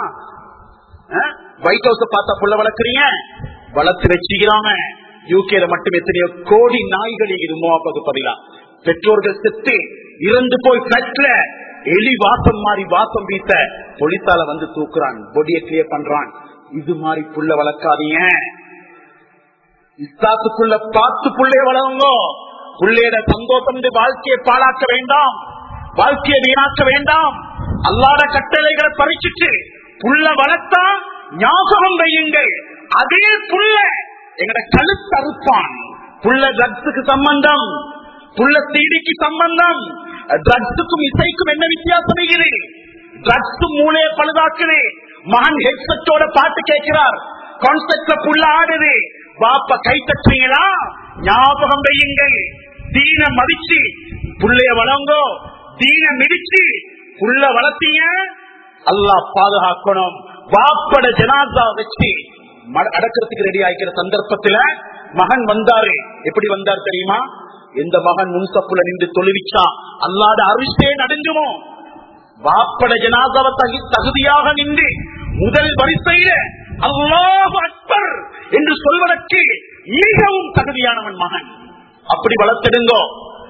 S1: ஒயிட் ஹவுஸ் பார்த்தா புள்ள வளர்க்குறீங்க, வளர்த்து வச்சுக்கிறாங்க. யூகேல மட்டும் எத்தனையோ கோடி நாய்கள் உம்மாப்பாக்கு பதிலா. பெற்றோர்கள் செத்து இறந்து போய் பிளட்ல எலி வாசம் மாறி வாசம் வீச பொலித்தால வந்து தூக்குறான், பொடியை கிளியர் பண்றான். இது மாதிரி புள்ள வளர்க்காதீங்க. இஸ்லாத்துக்குள்ள பார்த்து புள்ளைய வளருங்க. புள்ளையோட சந்தோஷம் வாழ்க்கையை பாழாக்க வேண்டாம், வாழ்க்கையை வீணாக்க வேண்டாம். அல்லாத கட்டளைகளை பறிச்சுட்டு புள்ள வளர்த்தா ஞாபகம் வையுங்கள், அதே புள்ள எங்கட கழுத்து அறுப்பான். புள்ள ட்ரக்ஸுக்கு சம்பந்தம், புள்ள சீடிக்கு சம்பந்தம். ட்ரக்ஸுக்கும் இசைக்கும் என்ன வித்தியாசம்? ட்ரக்ஸ் மூளையை பழுதாக்குது. மகன் ஹெட்செட்டோட பாட்டு கேட்கிறார், கான்செப்ட்ல புள்ள ஆடுது, பாப்பா கை தட்டுறீங்களா? ஞாபகம் வையுங்கள், தீன மதிச்சு புள்ளைய வளங்கோ, தீன மிதிச்சு புள்ள வளர்த்தீங்க, அல்லாஹ் பாதுகாக்கணும். பாப்பட ஜனாஸா வச்சு அடக்கிறதுக்கு ரெடி ஆகிக்கிற சந்தர்ப்பத்துல மகன் வந்தாரு. எப்படி வந்தார் தெரியுமா? எந்த மகன் முன்சப்புல நின்று தொழுவிச்சா அல்லாத அரிசே நடுங்குமோ, பாப்பட ஜனாஸாவை தகுதியாக நின்று முதல் வரிசையில அல்லாஹு அக்பர் என்று சொல்வதற்கு மிகவும் தகுதியானவன் மகன். அப்படி வளர்த்திடுங்கோ.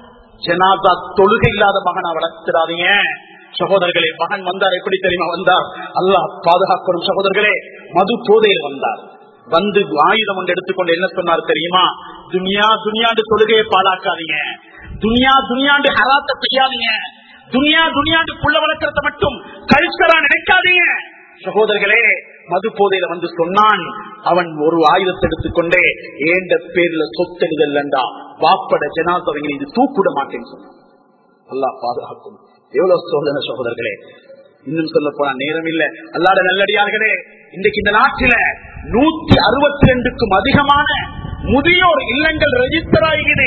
S1: ஜனாஸா தொழுகை இல்லாத மகனை வளர்த்திடாதீங்க. சகோதரர்களே, மகன் வந்தார், எப்படி தெரியுமா வந்தார்? அல்லாஹ் பாதுகாக்கணும். சகோதரர்களே, மது போதையில் வந்தார். வந்து ஆயுதம் ஒன்று எடுத்துக்கொண்டு என்ன சொன்னார் தெரியுமா? துனியா துனியாண்டு தொழுகையை பாழாக்காதீங்க, துனியா துனியாண்டு ஹராத்தை செய்யாதீங்க, துனியா துனியாண்டு புள்ள வளர்க்கறத மட்டும் கல்ச்சரா நினைக்காதீங்க. சகோதரர்களே, மது போதையில வந்து சொன்னான். அவன் ஒரு ஆயுதத்தை எடுத்துக்கொண்டே ஏண்ட பேர்ல சொத்தெழுதல்லண்டா வாப்பட ஜனாதவங்க இது தூக்கிட மாட்டேன்னு சொன்னான். அல்லாஹ் பாதுகாக்கும். எவ்வளவு சோதனை சகோதரர்களே. இன்னும் சொல்ல போனா நேரம் இல்ல. அல்லாத நல்லடியார்களே, இன்றைக்கு இந்த நாட்டில 162க்கும் அதிகமான முதியோர் இல்லங்கள் ரெஜிஸ்டர் ஆகிறது.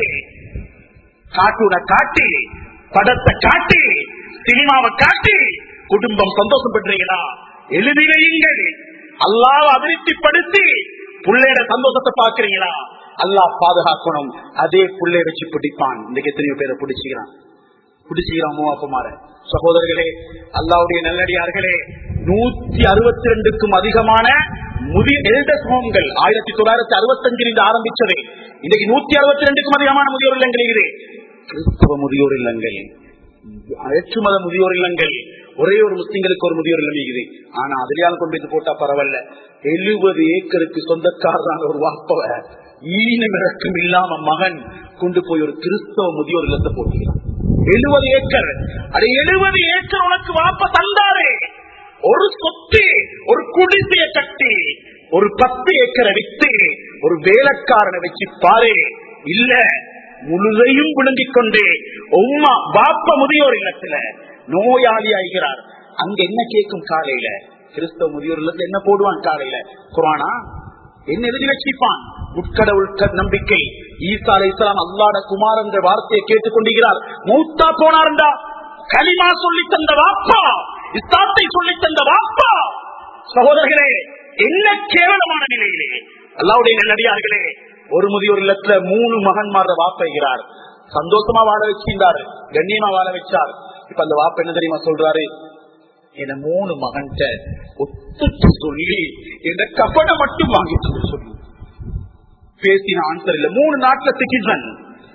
S1: கார்ட்டூனை காட்டி, படத்தை காட்டி, சினிமாவை காட்டி குடும்பம் சந்தோஷம் பெற்றீங்களா? எழுதி வையுங்கள். அல்லாஹ் அபிவிருத்திப்படுத்தி புள்ளையோட சந்தோஷத்தை பாக்குறீங்களா? அல்லாஹ் பாதுகாக்கணும். அதே புள்ளைய வச்சு பிடிப்பான். இன்னைக்கு எத்தனையோ பேரை பிடிச்சுக்கிறான். மூவாப்பமாற. சகோதரர்களே, அல்லாஹ்வுடைய நல்லடியார்களே, 162க்கும் அதிகமான எல்டர்ஸ் ஹோம்கள் 1965 ஆரம்பிச்சது. இன்னைக்கு 162க்கும் அதிகமான முதியோர் இல்லங்கள் இது. கிறிஸ்தவ முதியோர் இல்லங்கள், ஏற்றுமத முதியோர் இல்லங்கள், ஒரே ஒரு முஸ்லிம்களுக்கு ஒரு முதியோர் இல்லம் இருக்குது. ஆனா அதிலால் கொண்டு வந்து போட்டா பரவாயில்ல. 70 ஏக்கருக்கு சொந்தக்காரரான ஒரு வாப்பவ ஈனம் இறக்கம் இல்லாம மகன் கொண்டு போய் ஒரு கிறிஸ்தவ முதியோர் இல்லத்தை போட்டுக்கிறான். 70 ஏக்கர். அது 70 ஏக்கர் உனக்கு வாப்ப தந்தாரே. ஒரு சொத்து, ஒரு குடிசையை கட்டி ஒரு 10 ஏக்கரை வித்து ஒரு வேலைக்காரனை வச்சு பாரு. இல்ல, முழுதையும் விழுங்கிக் கொண்டு உம்மா பாப்ப முதியோர் இல்லத்துல நோயாளி ஆகிறார். அங்க என்ன கேட்கும்? காலையில கிறிஸ்தவ முதியோர் இல்லத்துல என்ன போடுவான்? காலையில குர்ஆனா என்ன எழுதி வச்சிப்பான்? உட்கடவுள் நம்பிக்கை. ஈசா அலைஹிஸ்ஸலாம் அல்லாஹ்வுடைய குமாரன் என்ற வார்த்தையை கேட்டுக்கொண்டிருக்கிறார். மூத்தா போனார்டா, கலிமா சொல்லி தந்த வாப்பா, இஸ்லாத்தை சொல்லி தந்த வாப்பா. சகோதரர்களே, என்ன கேவலமான நிலையிலே அல்லாஹ்வுடைய நல்லடியார்களே, ஒரு முதியோர் இல்லத்துல 3 மகன்மார வாப்பைகிறார். சந்தோஷமா வாழ வச்சிருந்தார், கண்ணியமா வாழ வச்சார். இப்ப அந்த வாப்ப என்ன தெரியுமா சொல்றாரு? என்ன 3 மகன்கிட்ட ஒத்துட்டு சொல்லி இந்த கபனை மட்டும் வாங்கிட்டு சொல்லி பேசின ஆன்சர் இல்ல. 3 நாட்டுல சிட்டிசன்,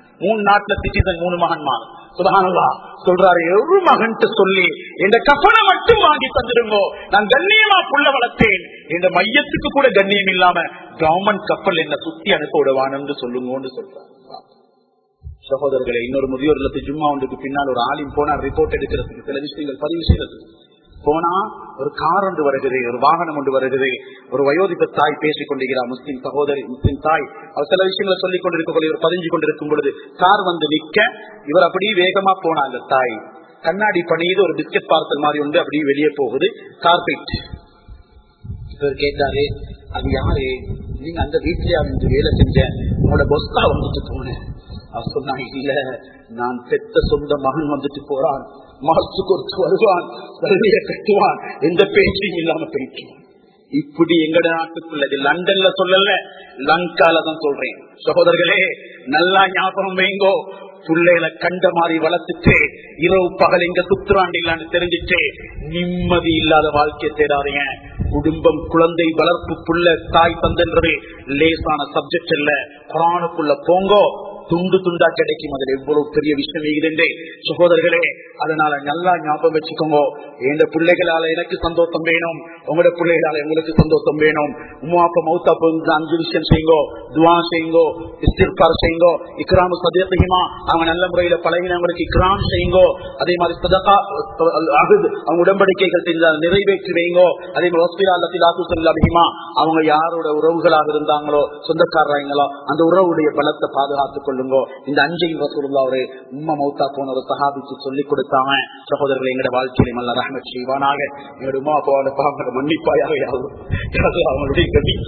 S1: 3 மகன்மார். சுப்ஹானல்லாஹ் சொல்றாரு, ஒரு மகன்கிட்ட சொல்லி இந்த கபனை மட்டும் வாங்கி தந்துடுங்கோ, நான் கண்ணியமா புள்ள வளர்த்தேன், இந்த மையத்துக்கு கூட கண்ணியம் இல்லாம கவர்மெண்ட் கப்பல் என்ன சுத்தி அனுப்ப விடுவான்னு சொல்லுங்கன்னு சொல்றாரு. சகோதரர்களை, இன்னொரு முதியோர் இல்லத்து ஜும்மா ஒன்றுக்கு பின்னால் ஒரு ஆலிம் போனார் ரிப்போர்ட் எடுக்கிறதுக்கு, சில விஷயங்கள் பதிவு செய்யறது. போனா ஒரு கார் ஒன்று வருகிறது, ஒரு வாகனம் ஒன்று வருகிறது. ஒரு வயோதிப தாய் பேசிக் கொண்டிருக்கிறார், முஸ்லிம் சகோதரி, முஸ்லிம் தாய். அவர் சில விஷயங்களை சொல்லிக் கொண்டிருக்க, இவர் பதிஞ்சு கொண்டிருக்கும் பொழுது கார் வந்து நிற்க, இவர் அப்படியே வேகமா போனா அந்த தாய் கண்ணாடி பணியது ஒரு பிஸ்கட் பார்சல் மாதிரி ஒன்று அப்படியே வெளியே போகுது, கார்பெட். இவர் கேட்டாரு, அது யாரு? நீங்க அந்த வீட்டிலேயே வந்து வேலை செஞ்ச, உங்களோட பொஸ்தா வந்துட்டு போனேன். அவர் சொன்னாங்க, இல்ல, நான் பெத்த சொந்த மகன் வந்துட்டு போறான், மாசுக்கு ஒருத்து வருவான், வெள்ளைய கட்டுவான், எந்த பேச்சையும் இல்லாம பேச்சுவான். இப்படி எங்கட நாட்டுக்குள்ளது, லண்டன்ல சொல்லல, லங்கால தான் சொல்றேன். சகோதரர்களே, நல்லா ஞாபகம் வைங்கோ. பிள்ளைகளை கண்ட மாதிரி வளர்த்துட்டு இரவு பகல் எங்க சுத்துறாண்டு இல்லான்னு தெரிஞ்சுட்டு நிம்மதி இல்லாத வாழ்க்கையை தேடாதீங்க. குடும்பம், குழந்தை வளர்ப்பு, புள்ள தாய் தந்தன்றது லேசான சப்ஜெக்ட் இல்ல. குர்ஆனுக்குள்ள போங்கோ, துண்டு துண்டா கிடைக்கும். அதுல எவ்வளவு பெரிய விஷயம் இருக்குதுன்றே சகோதரர்களே. அதனால நல்லா ஞாபகம் வச்சுக்கோங்க, எந்த பிள்ளைகளால எனக்கு சந்தோஷம் வேணும், உங்களோட பிள்ளைகளால உங்களுக்கு சந்தோஷம் வேணும். உம்மா அப்பா மௌத்தா போய் 5 விஷயம் செய்யுங்கோ, துவா செய்யுங்கோ, இஸ்திக்பார் செய்யுங்கோ, இக்ராமு சதீகமா, அவங்க நல்ல முறையில பழகினவங்களுக்கு இக்ராம் செய்யுங்கோ. அதே மாதிரி சதகா அவங்க உடன்படிக்கைகள் செஞ்சால் நிறைவேற்றி வைங்கோ. அதே மாதிரி அவங்க யாரோட உறவுகளாக இருந்தாங்களோ, சொந்தக்காரங்களோ, அந்த உறவுடைய பலத்தை பாதுகாத்துக் கொள்ளுங்க. இந்த 5 ரசூலுல்லாஹ் ஒரு உம்மா மௌத்தா போன ஒரு சஹாபிக்கு சொல்லிக் கொடுத்தாங்க. சகோதரர்களை, எங்களோட வாழ்க்கையில அல்லாஹ் ரஹ்மத் செய்வானாக. எங்களுடைய உம்மா அப்பாவோட பாவங்களை மன்னிப்பாயாக. அவங்களுடைய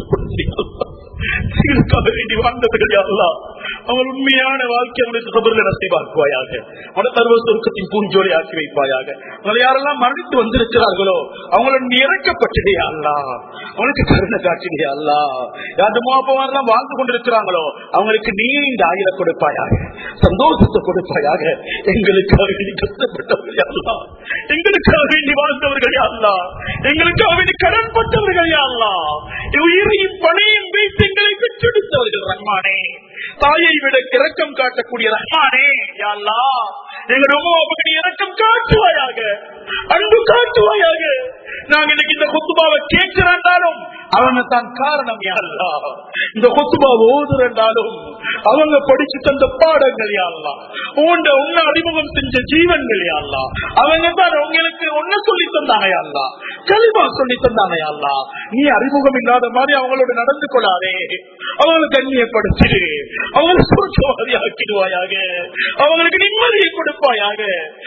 S1: அவள் உண்மையான வாழ்க்கை அவனுக்கு கபர்ல நசீபாக்குவாயாக. அவனை சர்வ சொர்க்கத்தின் பூஞ்சோலை ஆக்கி வைப்பாயாக. அவங்களை யாரெல்லாம் மரணித்து வந்திருக்கிறார்களோ அவங்களோட இறக்கப்பட்டதே அல்லாஹ், அவனுக்கு கருணை காட்சியே அல்லாஹ். யார் மாப்பெல்லாம் வாழ்ந்து கொண்டிருக்கிறாங்களோ அவங்களுக்கு நீண்ட ஆயுளை கொடுப்பாயாக, சந்தோஷத்தை கொடுப்பாயாக. எங்களுக்காக வேண்டி கஷ்டப்பட்டவர்களே அல்லாஹ், எங்களுக்காக வேண்டி வாழ்ந்தவர்களே அல்லாஹ், எங்களுக்காக வேண்டி கடன் பட்டவர்களே அல்லாஹ், உயிரையும் பணியும் வைத்து எங்களை பெற்றெடுத்தவர்கள் ரஹ்மானே. தாயை விட இரக்கம் காட்டக்கூடிய ரஹ்மானே, யா அல்லாஹ், எங்களுடைய இரக்கம் காட்டுவாயாக, அன்பு காட்டுவாயாக. நாங்க இன்னைக்கு இந்த குத்துபாவை கேட்கிறாண்டாலும் அவங்க தான் காரணம். யா அல்லாஹ், இந்த குத்துபாவை ஓதுறாண்டாலும் அவங்க படிச்சு தந்த பாடங்கள் யா அல்லாஹ், உன்னை அறிமுகம் செஞ்ச ஜீவன்கள் யா அல்லாஹ், அவங்க தான் உங்களுக்கு ஒன்ன சொல்லி தந்தாங்க யா அல்லாஹ், கலிமா சொல்லி தந்தாங்க யா அல்லாஹ். நீ அறிமுகம் இல்லாத மாதிரி அவங்களோட நடந்து கொள்ளாதே, அவங்களை கண்ணியப்படுத்தி அவங்களை சுருக்கவாதி ஆக்கிடுவாயாக, அவங்களுக்கு நிம்மதியை கொடுப்பாயாக.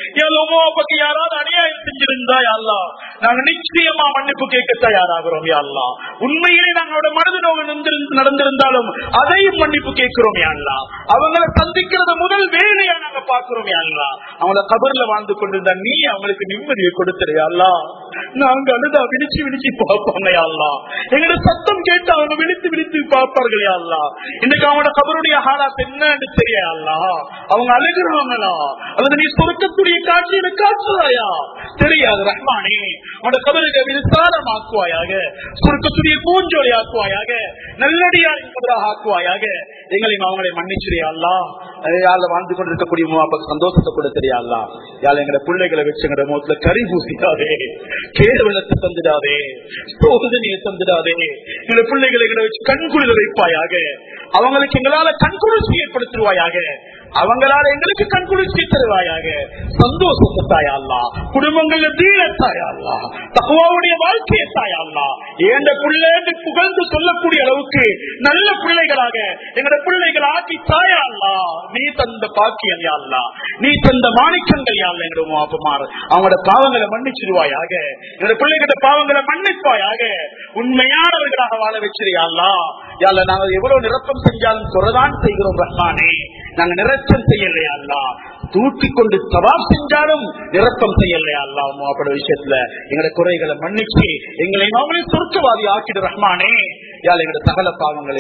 S1: யாராவது அநியாயம் செஞ்சிருந்தா யா அல்லாஹ், நாங்க நிச்சயமா மன்னிப்பு கேட்க தயாராகிறோம் யா அல்லாஹ். உண்மையிலே நாங்களோட மனது நோவு நடந்திருந்தாலும் அதையும் மன்னிப்பு கேட்கிறோம் யா அல்லாஹ். அவங்களை சந்திக்கிறத முதல் வேலையா நாங்க பாக்குறோம் யா அல்லாஹ். அவங்கள கபர்ல வாழ்ந்து கொண்டிருந்தா நீ அவங்களுக்கு நிம்மதியை கொடுத்துரு யா அல்லாஹ். நாங்க அழுதா விழிச்சு விழிச்சு பார்ப்பாங்க யா அல்லாஹ், எங்களோட சத்தம் கேட்டு அவங்க விழித்து விழித்து பார்ப்பார்கள் யா அல்லாஹ். இன்னைக்கு அவங்களோட கபருடைய ஹாலாத் என்னன்னு தெரியா அல்லாஹ், அவங்க அழுகிறாங்களா அல்லது நீ சொர்க்கத்துடைய காட்சியில காட்டுறாயா தெரியாது ரஹ்மானே. அவனோட கபருக்கு விசாரமாக்குவாயாக, சொர்க்கத்துடைய பூஞ்சோலை ஆக்குவாயாக, நல்லடியாரின் கபராக ஆக்குவாயாக. எங்களையும் அவங்களை மன்னிச்சிரியா அல்லாஹ். வாழ்ந்து கொண்டிருக்கக்கூடிய சந்தோஷத்தை கூட தெரியா அல்லாஹ். எங்களோட பிள்ளைகளை வச்சு எங்களோட முகத்துல கறி பூசிடாதே, கேடுவலத்தை தந்துடாதே, சோதனையை தந்துடாதே. எங்களோட பிள்ளைகளை எங்களை வச்சு கண்குளிர வைப்பாயாக, அவங்களுக்கு எங்களால கண்குளிர்ச்சி ஏற்படுத்துவாயாக, அவங்களால எங்களுக்கு கண்குளிர்ச்சி தருவாயாக. சந்தோஷத்தை தாயா அல்லாஹ், குடும்பங்கள்ல தீனத்தாயா அல்லாஹ், தக்வாவுடைய வாழ்க்கையை தாயா அல்லாஹ். ஏண்ட பிள்ளைன்னு புகழ்ந்து சொல்லக்கூடிய அளவுக்கு நல்ல பிள்ளைகளாக எங்களோட பிள்ளைகள் ஆக்கி தாயா அல்லாஹ். நீ தந்த பாக்கியம் யா அல்லாஹ், நீ தந்த மாணிக்கங்கள் யா அல்லாஹ். எங்களோட மாப்பமாறு அவங்களோட பாவங்களை மன்னிச்சிருவாயாக, எங்களோட பிள்ளைகளோட பாவங்களை மன்னிப்பாயாக, உண்மையானவர்களாக வாழ வச்சிருயா அல்லாஹ். யா அல்லாஹ், நாங்கள் எவ்வளவு நிரப்பம் செஞ்சாலும் குறைதான் செய்கிறோம் ரஹ்மானே. நாங்க நிரப்பம் செய்யலையா அல்லாஹ், தூக்கி கொண்டு தவாப் செஞ்சாலும் நிரப்பம் செய்யலையா அல்லாஹ். அப்படி விஷயத்துல எங்களோட குறைகளை மன்னிச்சு எங்களை நாமளே சொர்க்கவாதி ஆக்கிடு ரஹ்மானே. யாழ் எங்களோட சகல பாவங்களை